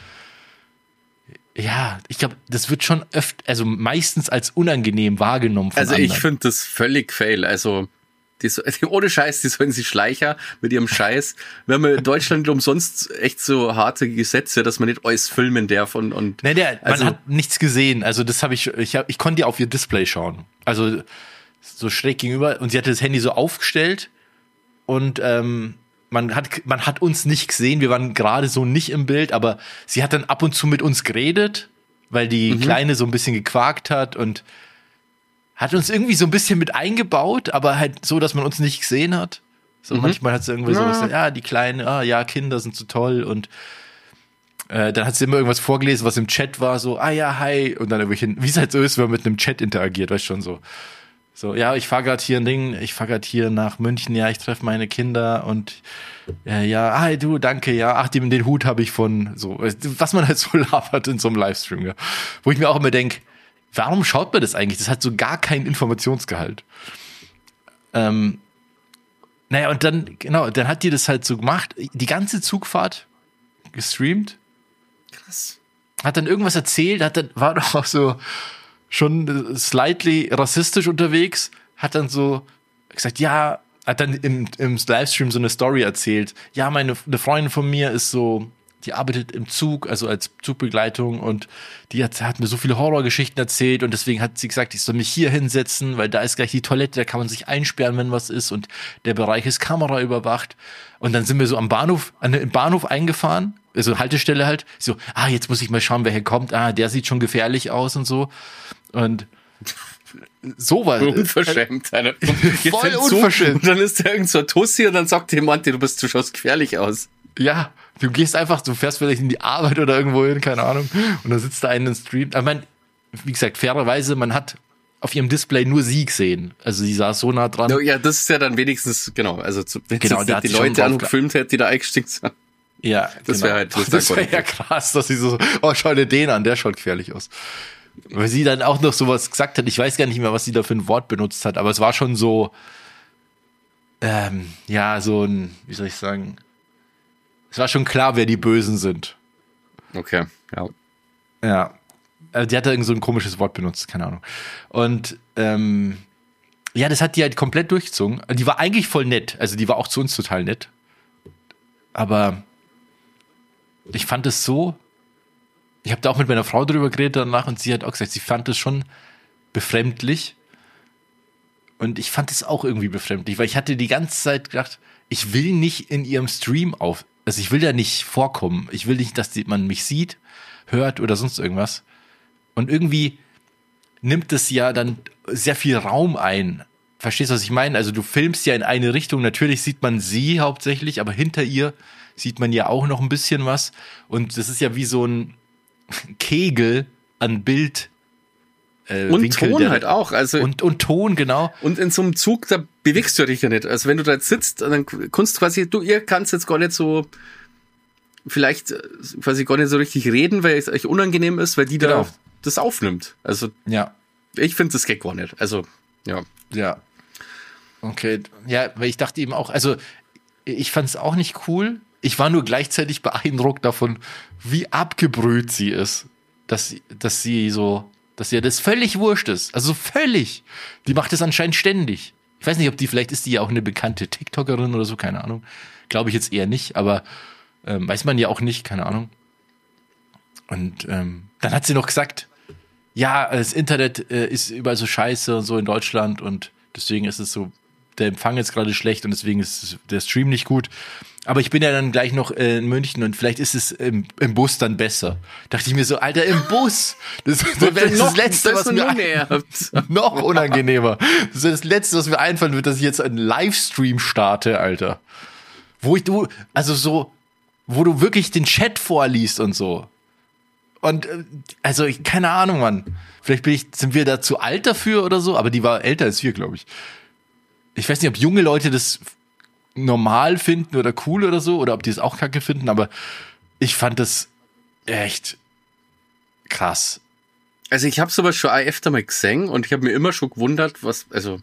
ja, ich glaube, das wird schon öfter, also meistens als unangenehm wahrgenommen von Also anderen. ich finde das völlig fail. Also die, so- die, ohne Scheiß, die sollen sich Schleicher mit ihrem Scheiß. Wir haben ja in Deutschland umsonst echt so harte Gesetze, dass man nicht alles filmen darf und, und Nee, der, also, man hat nichts gesehen. Also das habe ich, ich, hab, ich konnte ja auf ihr Display schauen. Also so schräg gegenüber. Und sie hatte das Handy so aufgestellt und ähm, man hat, man hat uns nicht gesehen. Wir waren gerade so nicht im Bild, aber sie hat dann ab und zu mit uns geredet, weil die Mhm. Kleine so ein bisschen gequakt hat und hat uns irgendwie so ein bisschen mit eingebaut, aber halt so, dass man uns nicht gesehen hat. So Mhm. manchmal hat sie irgendwie Ja. sowas, ja, die Kleine, ah, ja, Kinder sind so toll und äh, dann hat sie immer irgendwas vorgelesen, was im Chat war, so, ah ja, hi, und dann irgendwelche, wie es halt so ist, wenn man mit einem Chat interagiert, weißt schon so. So, ja, ich fahr grad hier ein Ding, ich fahr grad hier nach München, ja, ich treffe meine Kinder und äh, ja, hi du, danke, ja, ach, den, den Hut habe ich von, so, was man halt so labert in so einem Livestream, ja. Wo ich mir auch immer denke, warum schaut man das eigentlich? Das hat so gar keinen Informationsgehalt. Ähm, naja, und dann, genau, dann hat die das halt so gemacht, die ganze Zugfahrt gestreamt, krass. hat dann irgendwas erzählt, hat dann, war doch auch so schon slightly rassistisch unterwegs, hat dann so gesagt, ja, hat dann im, im Livestream so eine Story erzählt. Ja, meine eine Freundin von mir ist so, die arbeitet im Zug, also als Zugbegleitung und die hat, hat mir so viele Horrorgeschichten erzählt und deswegen hat sie gesagt, ich soll mich hier hinsetzen, weil da ist gleich die Toilette, da kann man sich einsperren, wenn was ist und der Bereich ist kameraüberwacht. Und dann sind wir so am Bahnhof, an den Bahnhof eingefahren, also Haltestelle halt, so, ah, jetzt muss ich mal schauen, wer hier kommt, ah, der sieht schon gefährlich aus und so. Und so war Unverschämt. Alter. Voll in den Zug unverschämt. Und dann ist da irgend so ein Tussi und dann sagt jemand, du bist, du schaust gefährlich aus. Ja, du gehst einfach, du fährst vielleicht in die Arbeit oder irgendwo hin, keine Ahnung, und dann sitzt da einer im Stream. Ich meine, wie gesagt, fairerweise, man hat auf ihrem Display nur sie gesehen. Also sie saß so nah dran. Ja, ja, das ist ja dann wenigstens, genau, also zu, wenn Genau, jetzt da hat die sie schon Leute drauf angefilmt hätte, die da eingestiegen sind. Ja, Das genau. wäre halt- das das wär wäre ja krass, dass sie so, oh, schau dir den an, der schaut gefährlich aus. Weil sie dann auch noch sowas gesagt hat, ich weiß gar nicht mehr, was sie da für ein Wort benutzt hat, aber es war schon so, ähm, ja, so ein, wie soll ich sagen, Es war schon klar, wer die Bösen sind. Okay, ja. Ja. Also die hat da irgend so ein komisches Wort benutzt, keine Ahnung. Und ähm, ja, das hat die halt komplett durchgezogen. Die war eigentlich voll nett. Also die war auch zu uns total nett. Aber ich fand es so, ich habe da auch mit meiner Frau drüber geredet danach und sie hat auch gesagt, sie fand es schon befremdlich. Und ich fand es auch irgendwie befremdlich, weil ich hatte die ganze Zeit gedacht, ich will nicht in ihrem Stream auf, also ich will da nicht vorkommen. Ich will nicht, dass die, man mich sieht, hört oder sonst irgendwas. Und irgendwie nimmt es ja dann sehr viel Raum ein. Verstehst du, was ich meine? Also du filmst ja in eine Richtung, natürlich sieht man sie hauptsächlich, aber hinter ihr sieht man ja auch noch ein bisschen was. Und das ist ja wie so ein Kegel an Bild. Äh, und Winkel, Ton der, halt auch. Also und, und Ton, genau. Und in so einem Zug, da bewegst du dich ja nicht. Also wenn du da jetzt sitzt, dann kannst du quasi, du, ihr kannst jetzt gar nicht so, vielleicht quasi gar nicht so richtig reden, weil es euch unangenehm ist, weil die genau. da das aufnimmt. Also ja. Ich finde, das geht gar nicht. Also, ja. Ja. Okay. Ja, weil ich dachte eben auch, also ich fand es auch nicht cool. Ich war nur gleichzeitig beeindruckt davon, wie abgebrüht sie ist. Dass, dass sie so, dass ihr das völlig wurscht ist. Also völlig. Die macht das anscheinend ständig. Ich weiß nicht, ob die, vielleicht ist die ja auch eine bekannte TikTokerin oder so, keine Ahnung. Glaube ich jetzt eher nicht, aber ähm, weiß man ja auch nicht, keine Ahnung. Und ähm, dann hat sie noch gesagt, ja, das Internet äh, ist überall so scheiße und so in Deutschland und deswegen ist es so, der Empfang ist gerade schlecht und deswegen ist der Stream nicht gut. Aber ich bin ja dann gleich noch äh, in München und vielleicht ist es im, im Bus dann besser. Dachte ich mir so, Alter, im Bus! Das, das wäre das, das Letzte, was mir ein, noch unangenehmer. Das ist das Letzte, was mir einfallen wird, dass ich jetzt einen Livestream starte, Alter. Wo ich du, also so, wo du wirklich den Chat vorliest und so. Und also, ich, keine Ahnung, Mann. Vielleicht bin ich, sind wir da zu alt dafür oder so, aber die war älter als wir, glaube ich. Ich weiß nicht, ob junge Leute das normal finden oder cool oder so, oder ob die es auch kacke finden, aber ich fand das echt krass. Also ich habe sowas schon öfter mal gesehen und ich habe mir immer schon gewundert, was, also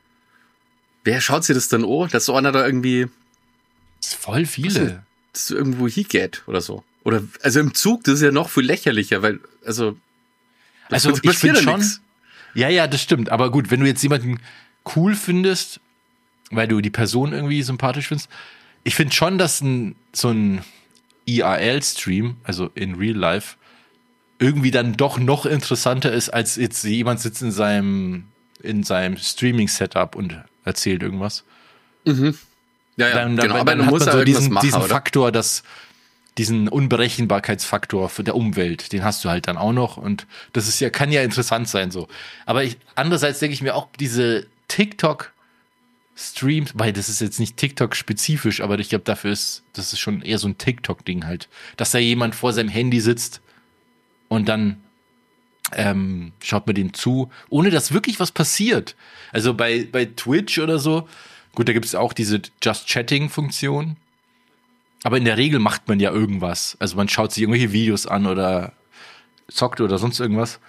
wer schaut sich das dann an, dass so einer da irgendwie das ist voll viele. Das irgendwo hingeht oder so. Oder, also im Zug, das ist ja noch viel lächerlicher, weil, also also ich finde schon, nix. Ja, ja, das stimmt, aber gut, wenn du jetzt jemanden cool findest, weil du die Person irgendwie sympathisch findest. Ich finde schon, dass ein, so ein I R L-Stream, also in Real Life, irgendwie dann doch noch interessanter ist, als jetzt jemand sitzt in seinem, in seinem Streaming-Setup und erzählt irgendwas. Mhm. Ja, ja, dann, dann, genau. dann, aber dann du hat musst man ja so diesen, machen, diesen oder? Faktor, dass diesen Unberechenbarkeitsfaktor für der Umwelt, den hast du halt dann auch noch und das ist ja, kann ja interessant sein so. Aber ich, andererseits denke ich mir auch, diese TikTok Streams, weil das ist jetzt nicht TikTok-spezifisch, aber ich glaube, dafür ist, das ist schon eher so ein TikTok-Ding halt, dass da jemand vor seinem Handy sitzt und dann ähm, schaut man dem zu, ohne dass wirklich was passiert. Also bei, bei Twitch oder so, gut, da gibt es auch diese Just-Chatting-Funktion, aber in der Regel macht man ja irgendwas. Also man schaut sich irgendwelche Videos an oder zockt oder sonst irgendwas.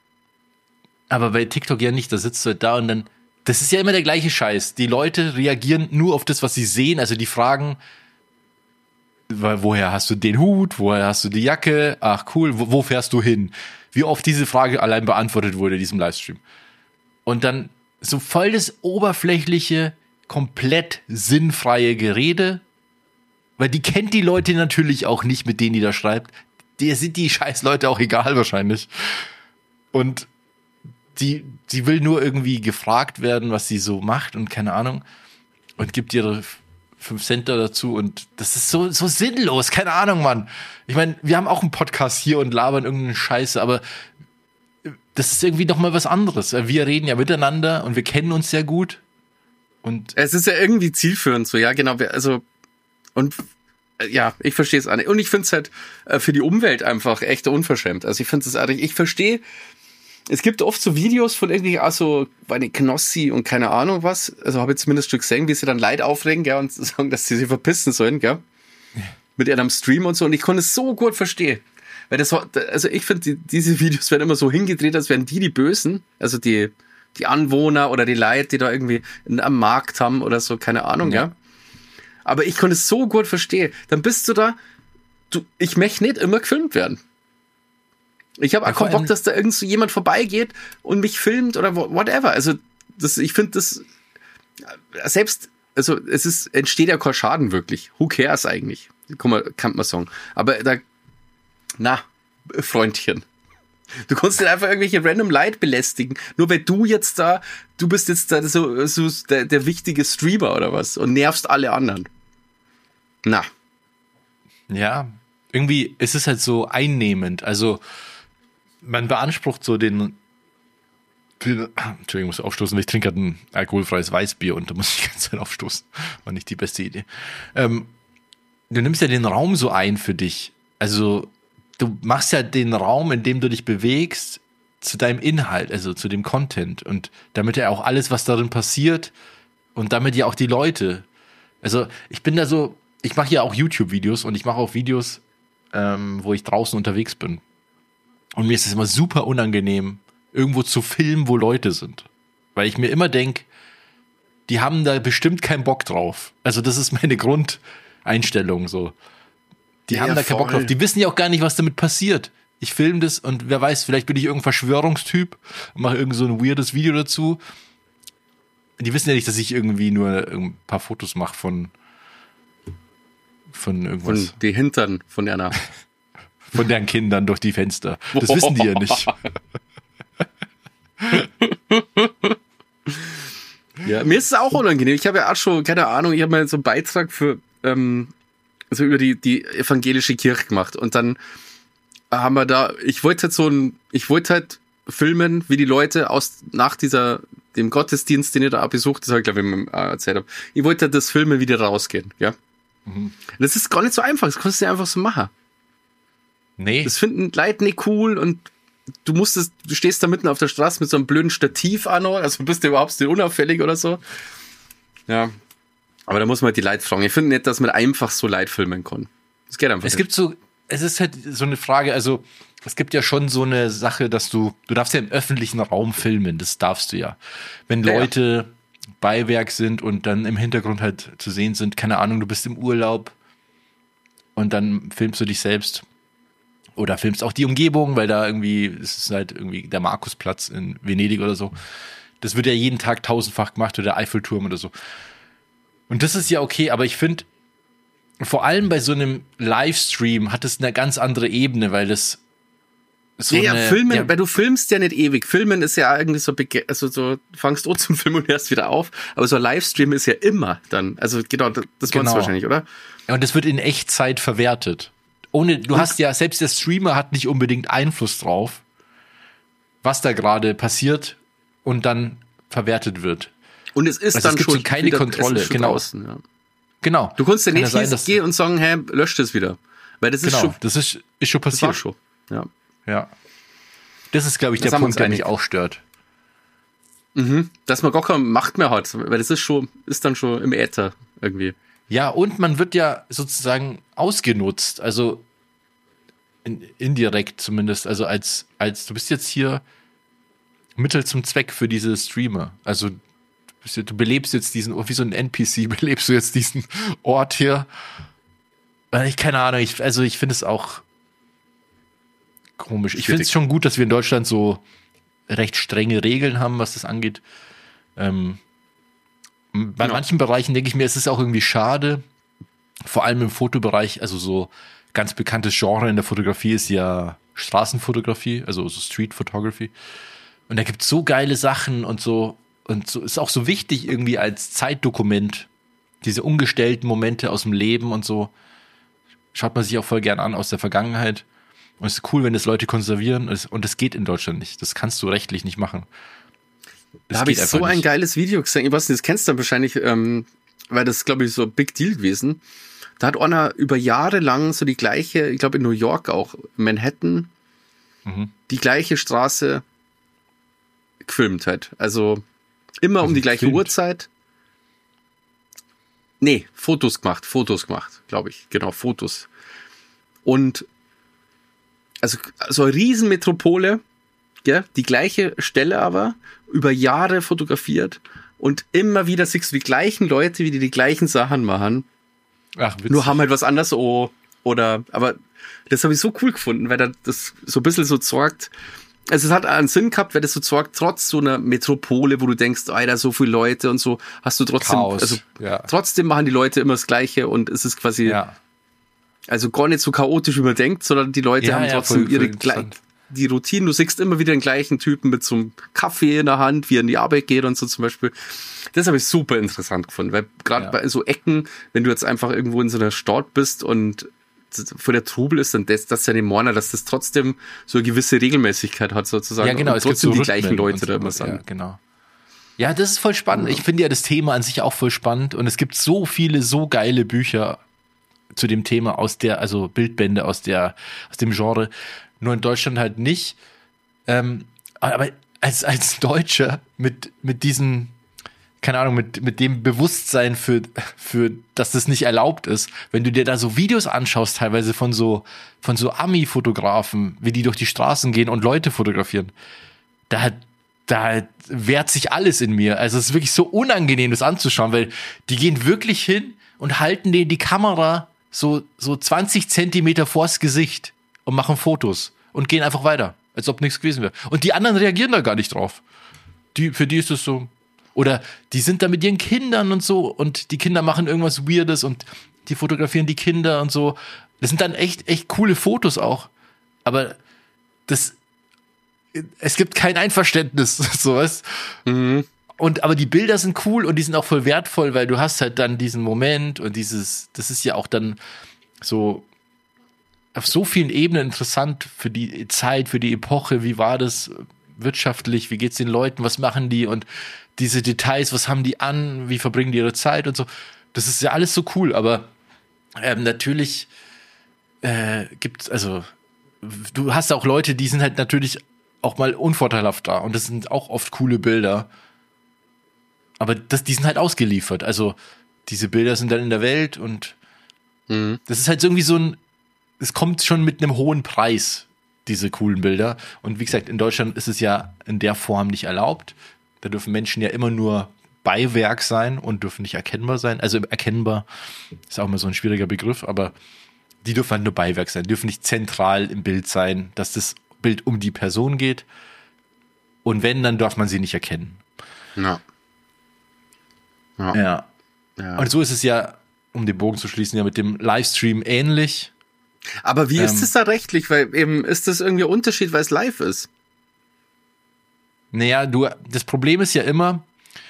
Aber bei TikTok ja nicht, da sitzt du halt da und dann das ist ja immer der gleiche Scheiß. Die Leute reagieren nur auf das, was sie sehen. Also die fragen, woher hast du den Hut? Woher hast du die Jacke? Ach cool, wo, wo fährst du hin? Wie oft diese Frage allein beantwortet wurde in diesem Livestream. Und dann so voll das oberflächliche, komplett sinnfreie Gerede. Weil die kennt die Leute natürlich auch nicht, mit denen die da schreibt. Die sind die scheiß Leute auch egal wahrscheinlich. Und Die, die will nur irgendwie gefragt werden, was sie so macht und keine Ahnung. Und gibt ihre fünf Cent dazu und das ist so, so sinnlos. Keine Ahnung, Mann. Ich meine, wir haben auch einen Podcast hier und labern irgendeine Scheiße, aber das ist irgendwie doch mal was anderes. Wir reden ja miteinander und wir kennen uns sehr gut. Und es ist ja irgendwie zielführend so, ja, genau. Also, und ja, ich verstehe es auch nicht. Und ich finde es halt für die Umwelt einfach echt unverschämt. Also ich finde es eigentlich, ich verstehe, es gibt oft so Videos von irgendwie auch so eine Knossi und keine Ahnung was. Also habe ich zumindest schon gesehen, wie sie dann Leute aufregen, gell, und sagen, dass sie sich verpissen sollen, gell. Ja. Mit ihrem Stream und so. Und ich konnte es so gut verstehen. Weil das war, also ich finde, die, diese Videos werden immer so hingedreht, als wären die die Bösen. Also die, die Anwohner oder die Leute, die da irgendwie einen, am Markt haben oder so, keine Ahnung, ja. ja. Aber ich konnte es so gut verstehen. Dann bist du da, du, ich möchte nicht immer gefilmt werden. Ich habe auch keinen Bock, dass da irgend so jemand vorbeigeht und mich filmt oder whatever. Also das, ich finde das selbst, also es ist, entsteht ja kein Schaden wirklich. Who cares eigentlich? Kann man, kann man sagen. Aber da, na, Freundchen. Du kannst nicht einfach irgendwelche random Leute belästigen, nur weil du jetzt da, du bist jetzt da so, so der, der wichtige Streamer oder was und nervst alle anderen. Na. Ja, irgendwie ist es halt so einnehmend. Also man beansprucht so den, den Entschuldigung, ich muss aufstoßen, ich trinke gerade ein alkoholfreies Weißbier und da muss ich die ganze Zeit aufstoßen. War nicht die beste Idee. Ähm, du nimmst ja den Raum so ein für dich. Also du machst ja den Raum, in dem du dich bewegst, zu deinem Inhalt, also zu dem Content. Und damit ja auch alles, was darin passiert und damit ja auch die Leute. Also ich bin da so, ich mache ja auch YouTube-Videos und ich mache auch Videos, ähm, wo ich draußen unterwegs bin. Und mir ist es immer super unangenehm, irgendwo zu filmen, wo Leute sind. Weil ich mir immer denke, die haben da bestimmt keinen Bock drauf. Also das ist meine Grundeinstellung so. Die ja, haben da keinen Bock drauf. Die wissen ja auch gar nicht, was damit passiert. Ich filme das und wer weiß, vielleicht bin ich irgendein Verschwörungstyp und mache irgend so ein weirdes Video dazu. Die wissen ja nicht, dass ich irgendwie nur ein paar Fotos mache von von irgendwas. Von die Hintern von einer. Von deren Kindern durch die Fenster. Das wissen die ja nicht. Ja, mir ist es auch unangenehm. Ich habe ja auch schon, keine Ahnung, ich habe mal so einen Beitrag für ähm, so über die die evangelische Kirche gemacht und dann haben wir da, ich wollte halt so ein, ich wollte halt filmen, wie die Leute aus nach dieser dem Gottesdienst, den ich da besucht, das habe ich glaube ich äh, erzählt habe. Ich wollte halt das filmen, wie die rausgehen, ja. Mhm. Das ist gar nicht so einfach, das kannst du ja einfach so machen. Nee. Das finden Leute nicht cool und du musstest, du stehst da mitten auf der Straße mit so einem blöden Stativ an, also bist du überhaupt nicht unauffällig oder so. Ja. Aber da muss man halt die Leute fragen. Ich finde nicht, dass man einfach so Leute filmen kann. Das geht einfach Es nicht. gibt so, es ist halt so eine Frage, also es gibt ja schon so eine Sache, dass du, du darfst ja im öffentlichen Raum filmen, das darfst du ja. Wenn ja, Leute ja. Beiwerk sind und dann im Hintergrund halt zu sehen sind, keine Ahnung, du bist im Urlaub und dann filmst du dich selbst. Oder filmst auch die Umgebung, weil da irgendwie, es ist halt irgendwie der Markusplatz in Venedig oder so. Das wird ja jeden Tag tausendfach gemacht oder der Eiffelturm oder so. Und das ist ja okay, aber ich finde, vor allem bei so einem Livestream hat es eine ganz andere Ebene, weil das so ja, eine, ja, filmen, ja, weil du filmst ja nicht ewig. Filmen ist ja eigentlich so, also so, du fangst auch zum Filmen und hörst wieder auf, aber so ein Livestream ist ja immer dann, also genau, das meinst genau. du wahrscheinlich, oder? Ja, und das wird in Echtzeit verwertet. Ohne, du hast ja, selbst der Streamer hat nicht unbedingt Einfluss drauf, was da gerade passiert und dann verwertet wird. Und es ist also dann es gibt schon so keine wieder, Kontrolle, genau. Draußen, ja. Genau. Du kannst ja nicht sein, gehen und sagen, hey, löscht das wieder. Weil das genau, ist schon, das ist, ist schon passiert. Das war schon, ja. Ja. Das ist, glaube ich, das der Punkt, der mich auch stört. Mhm. Dass man gar keine Macht mehr hat, weil das ist schon, ist dann schon im Äther irgendwie. Ja, und man wird ja sozusagen ausgenutzt, also in, indirekt zumindest, also als, als du bist jetzt hier Mittel zum Zweck für diese Streamer. Also du, bist, du belebst jetzt diesen, wie so ein N P C, belebst du jetzt diesen Ort hier. Ich keine Ahnung, ich, also ich finde es auch komisch. Ich finde es schon gut, dass wir in Deutschland so recht strenge Regeln haben, was das angeht. Ähm, bei ja. manchen Bereichen denke ich mir, es ist auch irgendwie schade, vor allem im Fotobereich, also so ganz bekanntes Genre in der Fotografie ist ja Straßenfotografie, also so Street Photography. Und da gibt es so geile Sachen und so, und so ist auch so wichtig irgendwie als Zeitdokument, diese ungestellten Momente aus dem Leben und so. Schaut man sich auch voll gern an aus der Vergangenheit. Und es ist cool, wenn das Leute konservieren. Und das geht in Deutschland nicht. Das kannst du rechtlich nicht machen. Das da habe ich so nicht. Ein geiles Video gesehen. Ich weiß nicht, das kennst du wahrscheinlich, ähm, weil das, glaube ich, so ein Big Deal gewesen. Da hat einer über Jahre lang so die gleiche, ich glaube in New York auch, Manhattan, mhm. die gleiche Straße gefilmt hat. Also immer also um die gleiche gefilmt. Uhrzeit. Nee, Fotos gemacht, Fotos gemacht, glaube ich. Genau, Fotos. Und also so eine Riesenmetropole, ja, die gleiche Stelle aber, über Jahre fotografiert und immer wieder siehst du die gleichen Leute, wie die die gleichen Sachen machen Ach, witzig. Nur haben halt was anderes oh, oder, aber das habe ich so cool gefunden, weil da das so ein bisschen so sorgt, also es hat einen Sinn gehabt, weil das so sorgt, trotz so einer Metropole, wo du denkst, Alter, so viele Leute und so, hast du trotzdem, Chaos, also ja. trotzdem machen die Leute immer das Gleiche und es ist quasi, Ja. also gar nicht so chaotisch, wie man denkt, sondern die Leute Ja, haben ja, trotzdem voll- ihre voll Gle- interessant. die Routinen. Du siehst immer wieder den gleichen Typen mit so einem Kaffee in der Hand, wie er in die Arbeit geht und so zum Beispiel. Das habe ich super interessant gefunden, weil gerade Ja. bei so Ecken, wenn du jetzt einfach irgendwo in so einer Stadt bist und vor der Trubel ist, dann das, das ist ja nicht Morner, dass das trotzdem so eine gewisse Regelmäßigkeit hat sozusagen. Ja, genau, und es gibt trotzdem so die gleichen Rhythmen Leute und da so, immer sind. Ja, genau. Ja, das ist voll spannend. Ich finde ja das Thema an sich auch voll spannend und es gibt so viele so geile Bücher zu dem Thema aus der, also Bildbände aus der, aus dem Genre. Nur in Deutschland halt nicht. Ähm, aber als, als Deutscher mit, mit diesem, keine Ahnung, mit, mit dem Bewusstsein für, für, dass das nicht erlaubt ist, wenn du dir da so Videos anschaust, teilweise von so, von so Ami-Fotografen, wie die durch die Straßen gehen und Leute fotografieren, da, da wehrt sich alles in mir. Also es ist wirklich so unangenehm, das anzuschauen, weil die gehen wirklich hin und halten denen die Kamera so, so zwanzig Zentimeter vors Gesicht und machen Fotos und gehen einfach weiter, als ob nichts gewesen wäre. Und die anderen reagieren da gar nicht drauf. Die, für die ist es so. Oder die sind da mit ihren Kindern und so und die Kinder machen irgendwas Weirdes und die fotografieren die Kinder und so. Das sind dann echt, echt coole Fotos auch. Aber das, es gibt kein Einverständnis, sowas. Mhm. Und, aber die Bilder sind cool und die sind auch voll wertvoll, weil du hast halt dann diesen Moment und dieses, das ist ja auch dann so auf so vielen Ebenen interessant für die Zeit, für die Epoche. Wie war das wirtschaftlich? Wie geht's den Leuten? Was machen die? Und diese Details, was haben die an? Wie verbringen die ihre Zeit und so? Das ist ja alles so cool, aber ähm, natürlich äh, gibt's, also du hast auch Leute, die sind halt natürlich auch mal unvorteilhaft da und das sind auch oft coole Bilder. Aber das, die sind halt ausgeliefert. Also diese Bilder sind dann in der Welt und Mhm. das ist halt irgendwie so ein, es kommt schon mit einem hohen Preis, diese coolen Bilder. Und wie gesagt, in Deutschland ist es ja in der Form nicht erlaubt. Da dürfen Menschen ja immer nur Beiwerk sein und dürfen nicht erkennbar sein. Also erkennbar ist auch immer so ein schwieriger Begriff, aber die dürfen halt nur Beiwerk sein, die dürfen nicht zentral im Bild sein, dass das Bild um die Person geht. Und wenn, dann darf man sie nicht erkennen. Ja. Ja. Ja. Ja. Und so ist es ja, um den Bogen zu schließen, ja mit dem Livestream ähnlich. Aber wie ist Ähm, es da rechtlich? Weil eben ist das irgendwie ein Unterschied, weil es live ist. Naja, du, das Problem ist ja immer,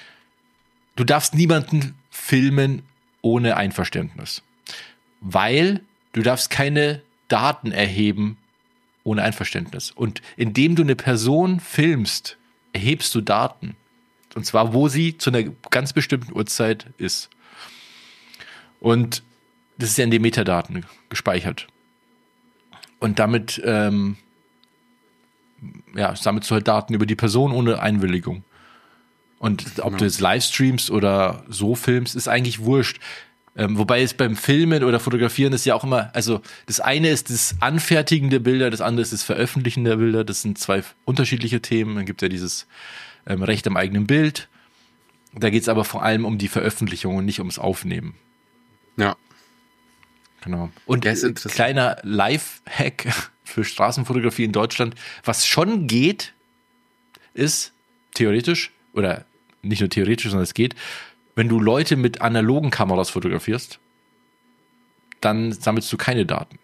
du darfst niemanden filmen ohne Einverständnis. Weil du darfst keine Daten erheben ohne Einverständnis. Und indem du eine Person filmst, erhebst du Daten. Und zwar, wo sie zu einer ganz bestimmten Uhrzeit ist. Und das ist ja in den Metadaten gespeichert. Und damit, ähm, ja, sammelst du halt Daten über die Person ohne Einwilligung. Und ob Genau. du jetzt Livestreamst oder so filmst, ist eigentlich wurscht. Ähm, wobei es beim Filmen oder Fotografieren ist ja auch immer, also das eine ist das Anfertigen der Bilder, das andere ist das Veröffentlichen der Bilder. Das sind zwei unterschiedliche Themen. Dann gibt es ja dieses ähm, Recht am eigenen Bild. Da geht es aber vor allem um die Veröffentlichung und nicht ums Aufnehmen. Ja. Genau. Und Ja, ist äh, interessant. kleiner Live-Hack für Straßenfotografie in Deutschland. Was schon geht, ist theoretisch, oder nicht nur theoretisch, sondern es geht, wenn du Leute mit analogen Kameras fotografierst, dann sammelst du keine Daten.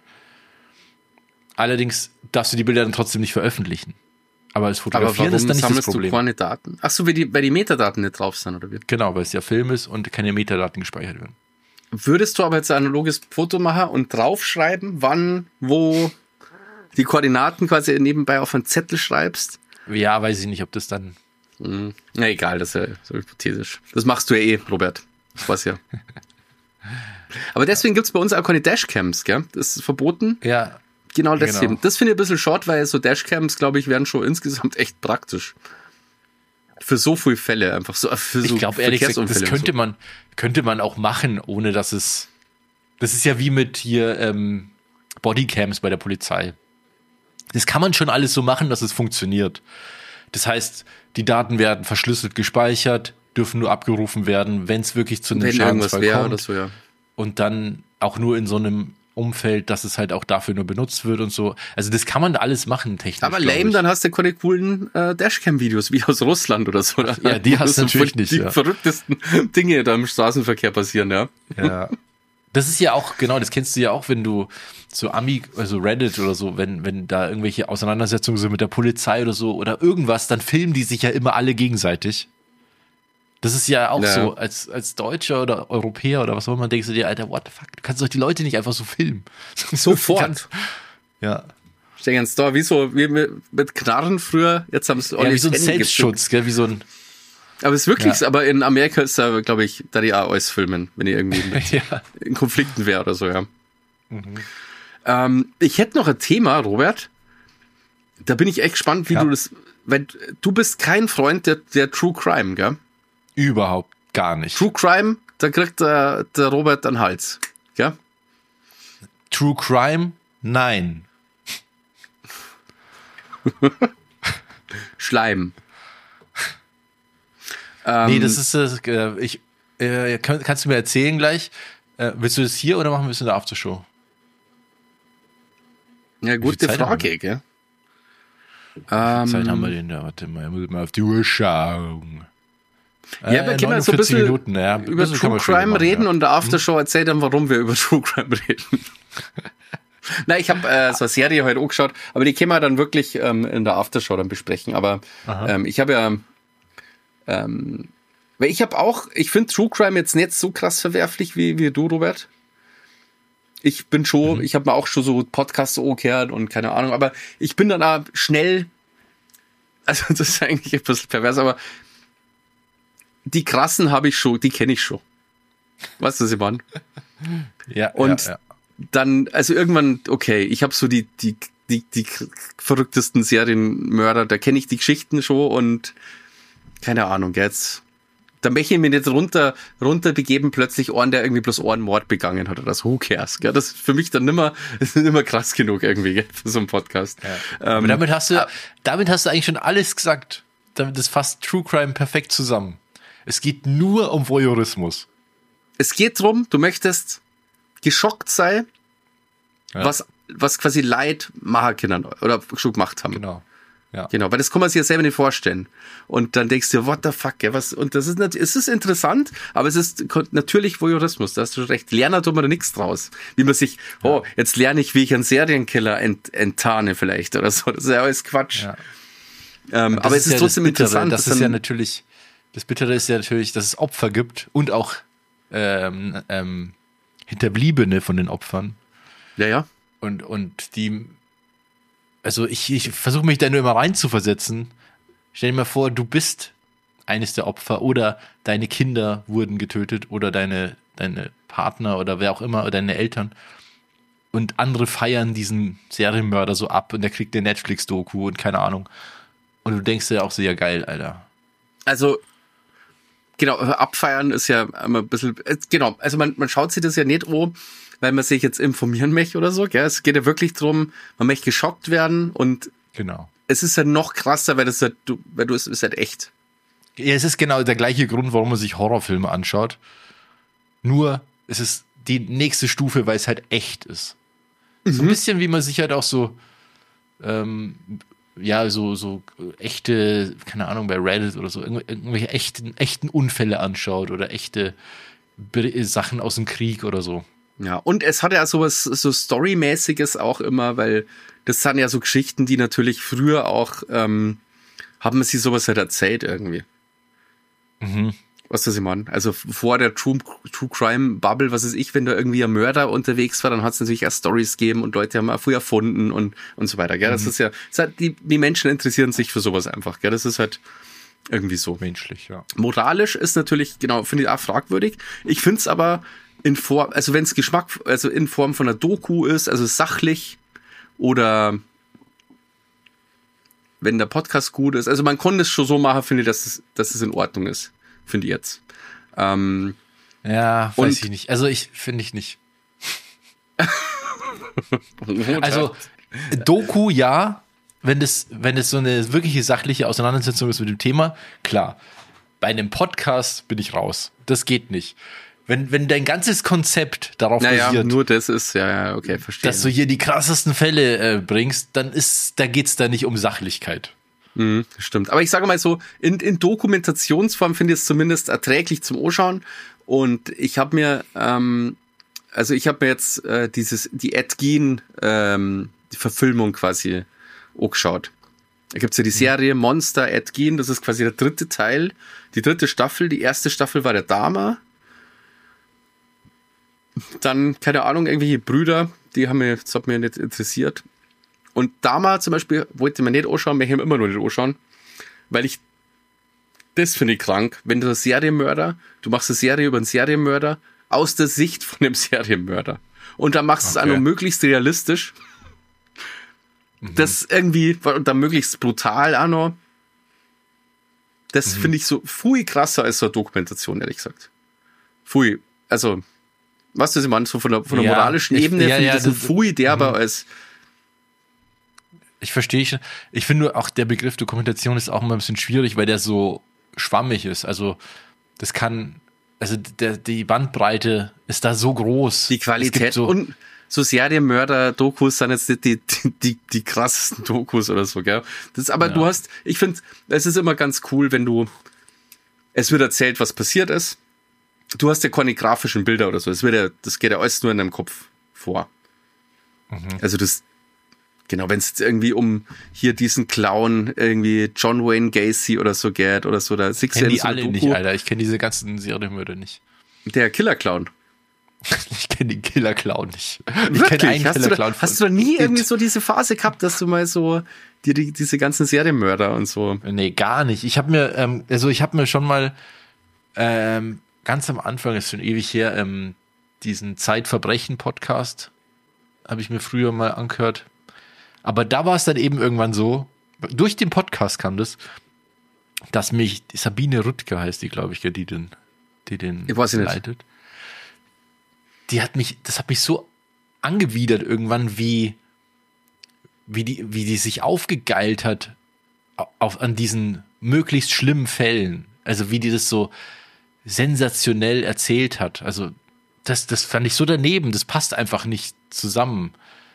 Allerdings darfst du die Bilder dann trotzdem nicht veröffentlichen. Aber das Aber Fotografieren warum ist dann nicht das sammelst du Problem. keine Daten? Ach so, weil die, weil die Metadaten nicht drauf sind, oder wie? Genau, weil es ja Film ist und keine Metadaten gespeichert werden. Würdest du aber jetzt ein analoges Foto machen und draufschreiben, wann, wo die Koordinaten quasi nebenbei auf einen Zettel schreibst? Ja, weiß ich nicht, ob das dann... Hm. Na egal, das ist ja so hypothetisch. Das machst du ja eh, Robert. Das weiß ja. Aber deswegen gibt's bei uns auch keine Dashcams, gell? Das ist verboten. Ja, Genau deswegen. Genau. Das finde ich ein bisschen short, weil so Dashcams, glaube ich, wären schon insgesamt echt praktisch. Für so viele Fälle einfach so. Für so ich glaube ehrlich gesagt, das Verkehrsunfälle und könnte so. man, könnte man auch machen, ohne dass es. Das ist ja wie mit hier ähm, Bodycams bei der Polizei. Das kann man schon alles so machen, dass es funktioniert. Das heißt, die Daten werden verschlüsselt gespeichert, dürfen nur abgerufen werden, wenn es wirklich zu einem Wenn irgendwas Schadensfall wäre kommt. oder so, ja. und dann auch nur in so einem Umfeld, dass es halt auch dafür nur benutzt wird und so. Also das kann man da alles machen, technisch. Aber lame, dann hast du keine coolen äh, Dashcam-Videos wie aus Russland oder so. Oder? Ja, die hast du natürlich so nicht. Die ja. verrücktesten Dinge da im Straßenverkehr passieren, ja. Ja. Das ist ja auch, genau, das kennst du ja auch, wenn du so Ami, also Reddit oder so, wenn, wenn da irgendwelche Auseinandersetzungen sind mit der Polizei oder so oder irgendwas, dann filmen die sich ja immer alle gegenseitig. Das ist ja auch ja. so, als, als Deutscher oder Europäer oder was auch immer, denkst du dir, Alter, what the fuck, du kannst doch die Leute nicht einfach so filmen. Sofort. Ja. Stell ganz da, wie so, wie mit Knarren früher, jetzt haben es ja, wie so ein Selbstschutz, gell, wie so ein. Aber es ist wirklich, ja. aber in Amerika ist da, glaube ich, da die auch alles filmen, wenn ihr irgendwie mit ja. in Konflikten wäre oder so, ja. Mhm. Ähm, ich hätte noch ein Thema, Robert. Da bin ich echt gespannt, wie ja. du das, weil du bist kein Freund der, der True Crime, gell? Überhaupt gar nicht. True Crime, da kriegt der, der Robert den Hals, gell? True Crime, nein. Schleim. Ähm, nee, das ist das, äh, ich, äh, kann, kannst du mir erzählen gleich? Äh, willst du das hier oder machen wir es in der Aftershow? Ja, gute Frage, gell? Wie viel ähm, Zeit haben wir denn da? Warte mal, ich muss mal auf die Uhr schauen. Ja, äh, wir können so ein bisschen Minuten, ja, über True Crime machen, reden ja. und der Aftershow erzählt dann, warum wir über True Crime reden. Nein, ich habe äh, so eine Serie heute auch geschaut, aber die können wir dann wirklich ähm, in der Aftershow dann besprechen. Aber ähm, ich habe ja, ähm, weil ich habe auch, ich finde True Crime jetzt nicht so krass verwerflich wie, wie du, Robert. Ich bin schon, mhm. ich habe mir auch schon so Podcasts angehört und keine Ahnung, aber ich bin dann auch schnell, also das ist eigentlich ein bisschen pervers, aber die krassen habe ich schon, die kenne ich schon. Weißt du, was ich meine? Ja, und ja, ja. dann, also irgendwann, okay, ich habe so die, die, die, die verrücktesten Serienmörder, da kenne ich die Geschichten schon und keine Ahnung, jetzt, da möchte ich mir nicht runter, runter begeben, plötzlich einen, der irgendwie bloß einen Mord begangen hat oder so, who cares, gell? Das ist für mich dann nimmer, das ist nimmer krass genug irgendwie, gell, für so einen Podcast. Ja. Ähm, Aber damit hast du, äh, damit hast du eigentlich schon alles gesagt. Damit ist fast True Crime perfekt zusammen. Es geht nur um Voyeurismus. Es geht drum, du möchtest geschockt sein, ja. was, was quasi Leid machen können oder schon gemacht haben. Genau. Ja. Genau, weil das kann man sich ja selber nicht vorstellen. Und dann denkst du, what the fuck, ja, was, und das ist natürlich, es ist interessant, aber es ist natürlich Voyeurismus, da hast du recht. Lernen tut man da nichts draus. Wie man sich, oh, jetzt lerne ich, wie ich einen Serienkiller ent, enttarne vielleicht oder so. Das ist ja alles Quatsch. Ja. Ähm, aber es ist ja trotzdem interessant. Das ist ja natürlich, das Bittere ist ja natürlich, dass es Opfer gibt und auch ähm, ähm, Hinterbliebene von den Opfern. Ja, ja. Und, und die, also ich, ich versuche mich da nur immer reinzuversetzen. Stell dir mal vor, du bist eines der Opfer oder deine Kinder wurden getötet oder deine, deine Partner oder wer auch immer oder deine Eltern. Und andere feiern diesen Serienmörder so ab und der kriegt eine Netflix-Doku und keine Ahnung. Und du denkst dir auch so, ja geil, Alter. Also, genau, abfeiern ist ja immer ein bisschen, genau, also man, man schaut sich das ja nicht an, weil man sich jetzt informieren möchte oder so, gell? Es geht ja wirklich drum, man möchte geschockt werden und genau. Es ist ja noch krasser, weil das halt, du, weil du es ist halt echt. Ja, es ist genau der gleiche Grund, warum man sich Horrorfilme anschaut. Nur, es ist die nächste Stufe, weil es halt echt ist. Mhm. So ein bisschen wie man sich halt auch so, ähm, ja, so, so echte, keine Ahnung, bei Reddit oder so, irgendwelche echten, echten Unfälle anschaut oder echte Sachen aus dem Krieg oder so. Ja, und es hat ja sowas, so Storymäßiges auch immer, weil das sind ja so Geschichten, die natürlich früher auch, ähm, haben sie sowas halt erzählt irgendwie. Mhm. Weißt du, was ich meine? Also vor der True, True Crime Bubble, was weiß ich, wenn da irgendwie ein Mörder unterwegs war, dann hat es natürlich auch Stories gegeben und Leute haben auch früher erfunden und, und so weiter, gell? Das mhm. ist ja, das hat, die, die Menschen interessieren sich für sowas einfach, gell? Das ist halt irgendwie so. Menschlich, ja. Moralisch ist natürlich, genau, finde ich auch fragwürdig. Ich finde es aber in Form, also wenn es Geschmack, also in Form von einer Doku ist, also sachlich oder wenn der Podcast gut ist, also man kann es schon so machen, finde ich, dass es, dass es in Ordnung ist, finde ich jetzt. Ähm, ja, weiß ich nicht. Also ich finde ich nicht. Also Doku ja, wenn das, wenn das so eine wirkliche sachliche Auseinandersetzung ist mit dem Thema, klar. Bei einem Podcast bin ich raus. Das geht nicht. wenn, wenn dein ganzes Konzept darauf naja, basiert, nur das ist, ja, ja, okay, verstehe. dass du hier die krassesten Fälle äh, bringst, dann ist, da geht's da nicht um Sachlichkeit. Mhm, stimmt. Aber ich sage mal so, in, in Dokumentationsform finde ich es zumindest erträglich zum Anschauen. Und ich habe mir, ähm, also ich habe mir jetzt äh, dieses, die Ed Gein, ähm, die Verfilmung quasi angeschaut. Da gibt's ja die Serie Monster Ed Gein, das ist quasi der dritte Teil, die dritte Staffel. Die erste Staffel war der Dahmer. Dann, keine Ahnung, irgendwelche Brüder, die haben mir, das hat mich nicht interessiert. Und Dahmer zum Beispiel wollte man nicht anschauen, möchte ich immer noch nicht anschauen, weil ich, das finde ich krank, wenn du ein Serienmörder, du machst eine Serie über einen Serienmörder aus der Sicht von dem Serienmörder. Und dann machst du okay. es auch noch möglichst realistisch. Mhm. Das irgendwie, und dann möglichst brutal auch noch. Das mhm. finde ich so viel krasser als so eine Dokumentation, ehrlich gesagt. Pfui. Also, was das ich meine, so von der, von der ja, moralischen ich, Ebene ja, finde ja, ich das so viel derber mhm. als. Ich verstehe schon. Ich finde nur auch der Begriff Dokumentation ist auch immer ein bisschen schwierig, weil der so schwammig ist. Also, das kann, also der, die Bandbreite ist da so groß. Die Qualität so, und so Serienmörder-Dokus sind jetzt nicht die, die, die, die krassesten Dokus oder so, gell? Das ist, aber ja. du hast, ich finde, es ist immer ganz cool, wenn du, es wird erzählt, was passiert ist. Du hast ja keine grafischen Bilder oder so. Es wird ja, das geht ja alles nur in deinem Kopf vor. Mhm. Also das, genau, wenn es jetzt irgendwie um hier diesen Clown, irgendwie John Wayne Gacy oder so geht oder so, da ich kenne die alle nicht, Alter. Ich kenne diese ganzen Serienmörder nicht. Der Killer-Clown. Ich kenne den Killer-Clown nicht. Ich Wirklich? Einen hast, Killer-Clown du da, hast du da nie irgendwie so diese Phase gehabt, dass du mal so dir die, diese ganzen Serienmörder und so? Nee, gar nicht. Ich habe mir, ähm, also ich habe mir schon mal ähm, ganz am Anfang, ist schon ewig her, ähm, diesen Zeitverbrechen-Podcast habe ich mir früher mal angehört. Aber da war es dann eben irgendwann so, durch den Podcast kam das, dass mich, Sabine Rüttger heißt die, glaube ich, die den, die den ich weiß leitet. Nicht. Die hat mich, das hat mich so angewidert irgendwann, wie, wie die, wie die sich aufgegeilt hat auf, an diesen möglichst schlimmen Fällen. Also wie die das so sensationell erzählt hat. Also das, das fand ich so daneben. Das passt einfach nicht zusammen.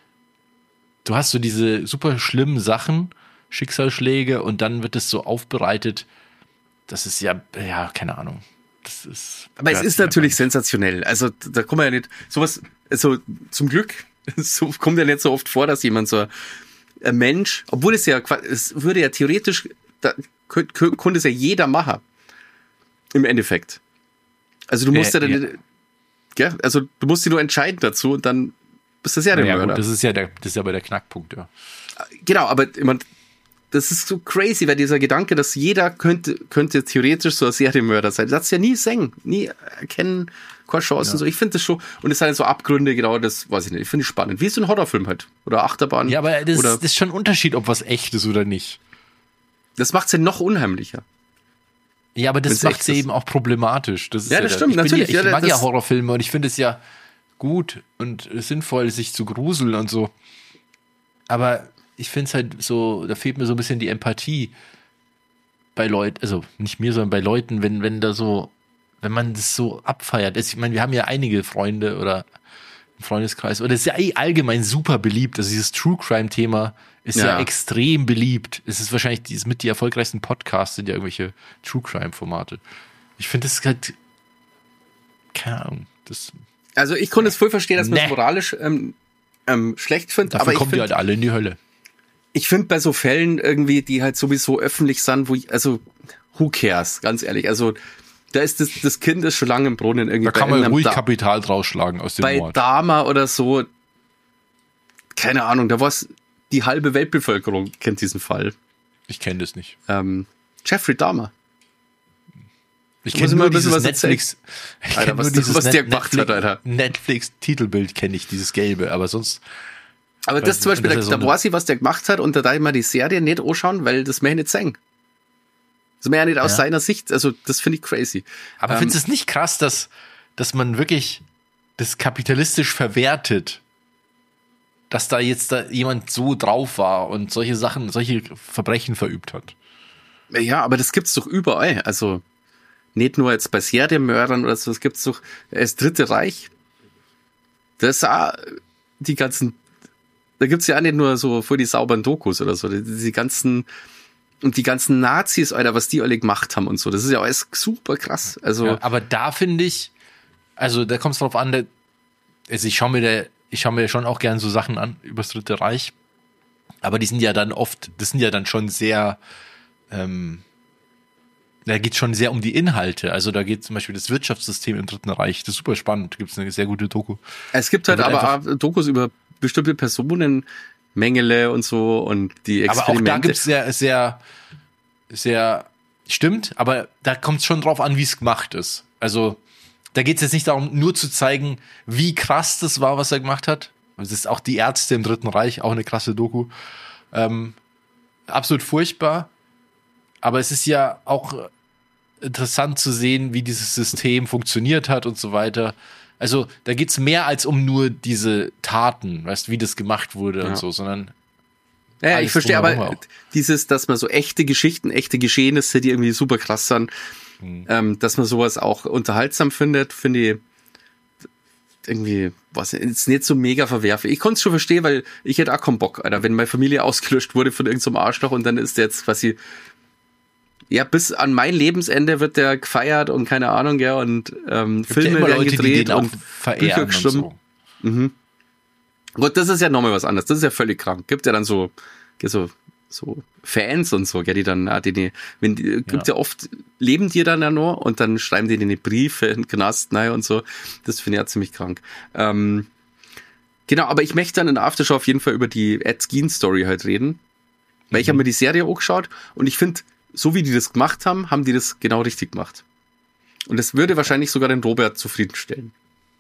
Du hast so diese super schlimmen Sachen, Schicksalsschläge, und dann wird es so aufbereitet. Das ist ja, ja, keine Ahnung. Das ist, aber es ist natürlich sensationell. Also da kommt man ja nicht, sowas, also zum Glück, so kommt ja nicht so oft vor, dass jemand so ein Mensch, obwohl es ja, es würde ja theoretisch, da könnte, könnte es ja jeder machen. Im Endeffekt. Also du musst äh, ja dann, ja. Gell? Also du musst dich nur entscheiden dazu und dann bist du ja der Mörder. Gut, das ist ja der, das ist aber der Knackpunkt, ja. Genau, aber ich meine, das ist so crazy, weil dieser Gedanke, dass jeder könnte, könnte theoretisch so ein Serienmörder sein. Das hat's ja nie sehen, nie erkennen, keine Chance ja. und so. Ich finde das schon, und es sind so Abgründe, genau, das weiß ich nicht. Ich finde es spannend. Wie so ein Horrorfilm halt. Oder Achterbahn. Ja, aber das, oder, das ist schon ein Unterschied, ob was echt ist oder nicht. Das macht's ja noch unheimlicher. Ja, aber das macht's ja eben auch problematisch. Das ist ja, ja das der, stimmt, ich natürlich. Ja, ich ja, mag das ja Horrorfilme und ich finde es ja gut und sinnvoll, sich zu gruseln und so. Aber ich finde es halt so, da fehlt mir so ein bisschen die Empathie bei Leuten, also nicht mir, sondern bei Leuten, wenn, wenn da so, wenn man das so abfeiert. Ich meine, wir haben ja einige Freunde oder im Freundeskreis, oder es ist ja eh allgemein super beliebt. Also dieses True Crime Thema ist ja, ja extrem beliebt. Es ist wahrscheinlich dieses mit die erfolgreichsten Podcasts sind ja irgendwelche True Crime Formate. Ich finde das halt, keine Ahnung, das. Also ich konnte es voll verstehen, dass man es nee. moralisch ähm, ähm, schlecht findet. Dafür aber ich kommen find, die halt alle in die Hölle. Ich finde bei so Fällen irgendwie, die halt sowieso öffentlich sind, wo ich, also who cares, ganz ehrlich. Also da ist das, das Kind ist schon lange im Brunnen irgendwie. Da kann man ruhig da- Kapital draus schlagen aus dem bei Mord. Bei Dahmer oder so, keine Ahnung, da war's, die halbe Weltbevölkerung kennt diesen Fall. Ich kenne das nicht. Ähm, Jeffrey Dahmer. Ich kenne nur dieses was Netflix, ich Alter, was, nur dieses was der gemacht Netflix, hat, Alter. Netflix-Titelbild kenne ich, dieses gelbe, aber sonst. Aber das zum Beispiel, da, so da weiß ich, was der gemacht hat, und da darf ich mal die Serie nicht anschauen, weil das mehr nicht sehen. Das mehr ja nicht aus ja. seiner Sicht, also das finde ich crazy. Aber ähm, findest du es nicht krass, dass, dass man wirklich das kapitalistisch verwertet, dass da jetzt da jemand so drauf war und solche Sachen, solche Verbrechen verübt hat? Ja, aber das gibt's doch überall, also nicht nur jetzt bei Serienmördern oder so, es gibt doch das Dritte Reich. Das ist auch die ganzen, da gibt's ja auch nicht nur so voll die sauberen Dokus oder so, die, die ganzen, und die ganzen Nazis, Alter, was die alle gemacht haben und so, das ist ja alles super krass. Also, ja, aber da finde ich, also da kommt es drauf an, der, also ich schaue mir der, ich schaue mir schon auch gern so Sachen an über das Dritte Reich, aber die sind ja dann oft, das sind ja dann schon sehr, ähm, da geht es schon sehr um die Inhalte. Also da geht zum Beispiel das Wirtschaftssystem im Dritten Reich. Das ist super spannend. Da gibt es eine sehr gute Doku. Es gibt halt aber auch Dokus über bestimmte Personen, Mengele und so und die Experimente. Aber auch da gibt es sehr, sehr, sehr, stimmt, aber da kommt es schon drauf an, wie es gemacht ist. Also da geht es jetzt nicht darum, nur zu zeigen, wie krass das war, was er gemacht hat. Das ist auch die Ärzte im Dritten Reich, auch eine krasse Doku. Ähm, absolut furchtbar. Aber es ist ja auch interessant zu sehen, wie dieses System funktioniert hat und so weiter. Also da geht's mehr als um nur diese Taten, weißt du, wie das gemacht wurde ja. und so, sondern ja, ich verstehe aber auch. Dieses, dass man so echte Geschichten, echte Geschehnisse, die irgendwie super krass sind, hm. ähm, dass man sowas auch unterhaltsam findet, finde ich irgendwie, was jetzt nicht so mega verwerfe. Ich konnte es schon verstehen, weil ich hätte auch keinen Bock, Alter, wenn meine Familie ausgelöscht wurde von irgendeinem Arschloch und dann ist der jetzt quasi ja, bis an mein Lebensende wird der gefeiert und keine Ahnung, ja, und ähm, Filme ja werden Leute, gedreht die und Bücher geschrieben. So. Mhm. Gut, das ist ja nochmal was anderes. Das ist ja völlig krank. Gibt ja dann so, so, so Fans und so, ja, die dann, die, die, wenn die, ja. gibt ja oft, leben die dann ja nur und dann schreiben die denen Briefe in den Knast, naja, und so. Das finde ich ja ziemlich krank. Ähm, genau, aber ich möchte dann in der Aftershow auf jeden Fall über die Ed Gein Story halt reden. Weil mhm. ich habe mir die Serie auch geschaut und ich finde, so wie die das gemacht haben, haben die das genau richtig gemacht. Und das würde wahrscheinlich sogar den Robert zufriedenstellen.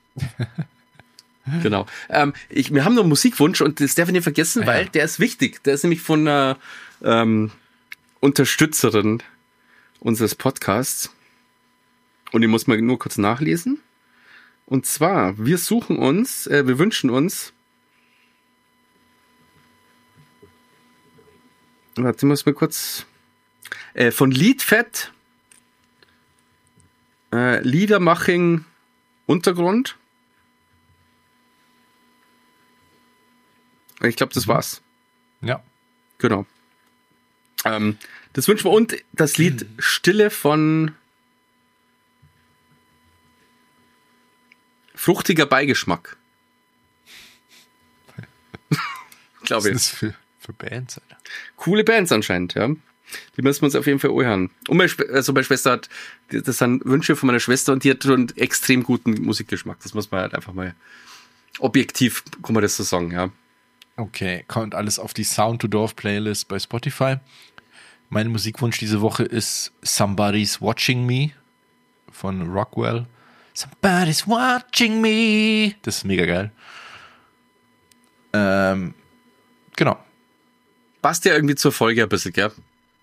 Genau. Ähm, ich, wir haben noch einen Musikwunsch und das darf ich nicht vergessen, ja. weil der ist wichtig. Der ist nämlich von einer ähm, Unterstützerin unseres Podcasts. Und ich muss mal nur kurz nachlesen. Und zwar, wir suchen uns, äh, wir wünschen uns, warte, ich muss mal kurz, äh, von Liedfett, äh, Liedermaching Untergrund. Ich glaube, das war's. Ja. Genau. Ähm, das wünschen wir. Und das Lied Stille von Fruchtiger Beigeschmack. Glaube ich. Was ist das für, für Bands, Alter? Coole Bands anscheinend, ja. Die müssen wir uns auf jeden Fall anhören. Und meine, also meine Schwester hat, das sind Wünsche von meiner Schwester und die hat schon extrem guten Musikgeschmack. Das muss man halt einfach mal objektiv, kann man das so sagen, ja. Okay, kommt alles auf die Sound to Dorf Playlist bei Spotify. Mein Musikwunsch diese Woche ist Somebody's Watching Me von Rockwell. Somebody's watching me. Das ist mega geil. Ähm, genau. Passt ja irgendwie zur Folge ein bisschen, gell?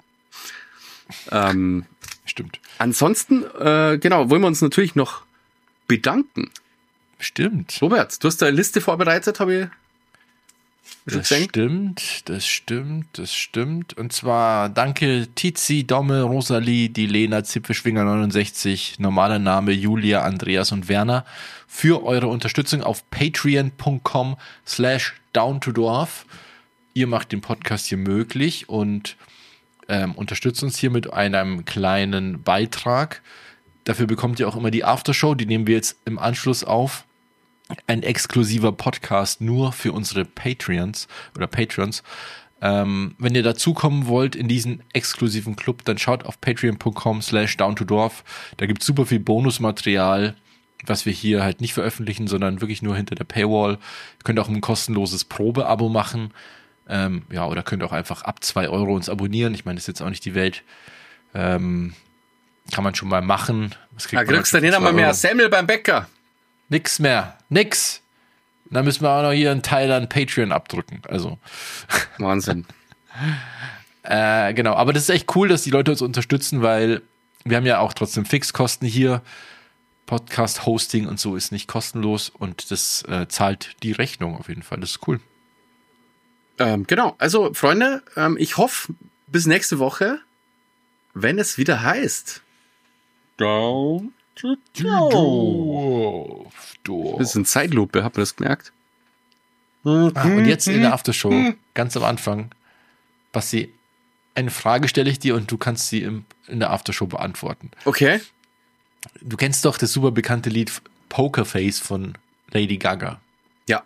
Ähm, Stimmt. Ansonsten, äh, genau, wollen wir uns natürlich noch bedanken. Stimmt. Robert, du hast da eine Liste vorbereitet, habe ich schon Das gesehen. stimmt, das stimmt, das stimmt. Und zwar danke Tizi, Domme, Rosalie, die Lena, Zipfelschwinger neunundsechzig, normaler Name Julia, Andreas und Werner für eure Unterstützung auf patreon.com slash down to dorf. Ihr macht den Podcast hier möglich und ähm, unterstützt uns hier mit einem kleinen Beitrag. Dafür bekommt ihr auch immer die Aftershow, die nehmen wir jetzt im Anschluss auf. Ein exklusiver Podcast nur für unsere Patreons oder Patrons. Ähm, wenn ihr dazukommen wollt in diesen exklusiven Club, dann schaut auf patreon.com slash down to dorf. Da gibt es super viel Bonusmaterial, was wir hier halt nicht veröffentlichen, sondern wirklich nur hinter der Paywall. Ihr könnt auch ein kostenloses Probeabo machen. Ähm, ja, oder könnt auch einfach ab zwei Euro uns abonnieren. Ich meine, das ist jetzt auch nicht die Welt. Ähm, kann man schon mal machen. Was da kriegst du dann nicht mal mehr Semmel beim Bäcker. Nix mehr. Nix. Dann müssen wir auch noch hier einen Teil an Patreon abdrücken. Also. Wahnsinn. äh, genau. Aber das ist echt cool, dass die Leute uns unterstützen, weil wir haben ja auch trotzdem Fixkosten hier. Podcast-Hosting und so ist nicht kostenlos und das äh, zahlt die Rechnung auf jeden Fall. Das ist cool. Ähm, genau. Also, Freunde, ähm, ich hoffe, bis nächste Woche, wenn es wieder heißt Down to Dorf, Dorf. Das ist eine Zeitlupe, habt ihr das gemerkt? Ach, und jetzt in der Aftershow, ganz am Anfang, Basti, eine Frage stelle ich dir und du kannst sie im, in der Aftershow beantworten. Okay. Du kennst doch das super bekannte Lied Pokerface von Lady Gaga. Ja.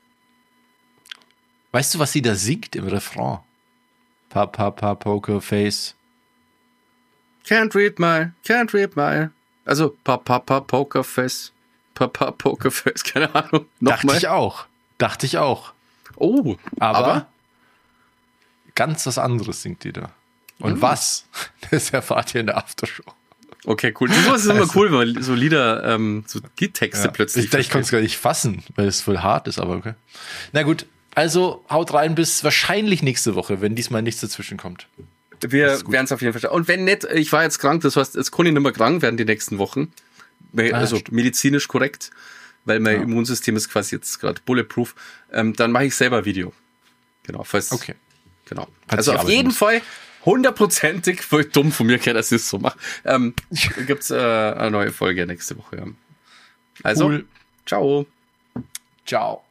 Weißt du, was sie da singt im Refrain? Pa, pa, pa, Pokerface. Can't read my, can't read my. Also, pa, pa, pa, Pokerface. Pa, pa, Pokerface, keine Ahnung. Dachte Nochmal. ich auch. Dachte ich auch. Oh, Aber, aber? ganz was anderes singt die da. Und Mhm. was? Das erfahrt ihr in der Aftershow. Okay, cool. Das ist immer Also- cool, wenn man so Lieder, ähm, so Liedtexte plötzlich Ich, ich konnte es gar nicht fassen, weil es voll hart ist, aber okay. Na gut, also haut rein bis wahrscheinlich nächste Woche, wenn diesmal nichts dazwischen kommt. Wir ist gut. werden es auf jeden Fall schauen. Und wenn nicht, ich war jetzt krank, das heißt, es kann ich nicht mehr krank werden die nächsten Wochen. Also stimmt. medizinisch korrekt, weil mein Ja. Immunsystem ist quasi jetzt gerade bulletproof. Ähm, dann mache ich selber Video. Genau, falls. Okay. Genau. Hat Also sich auf arbeiten jeden müssen. Fall hundertprozentig voll dumm von mir, dass ich es so mache. Ähm, gibt's äh, eine neue Folge nächste Woche. Ja. Also, Cool. ciao. Ciao.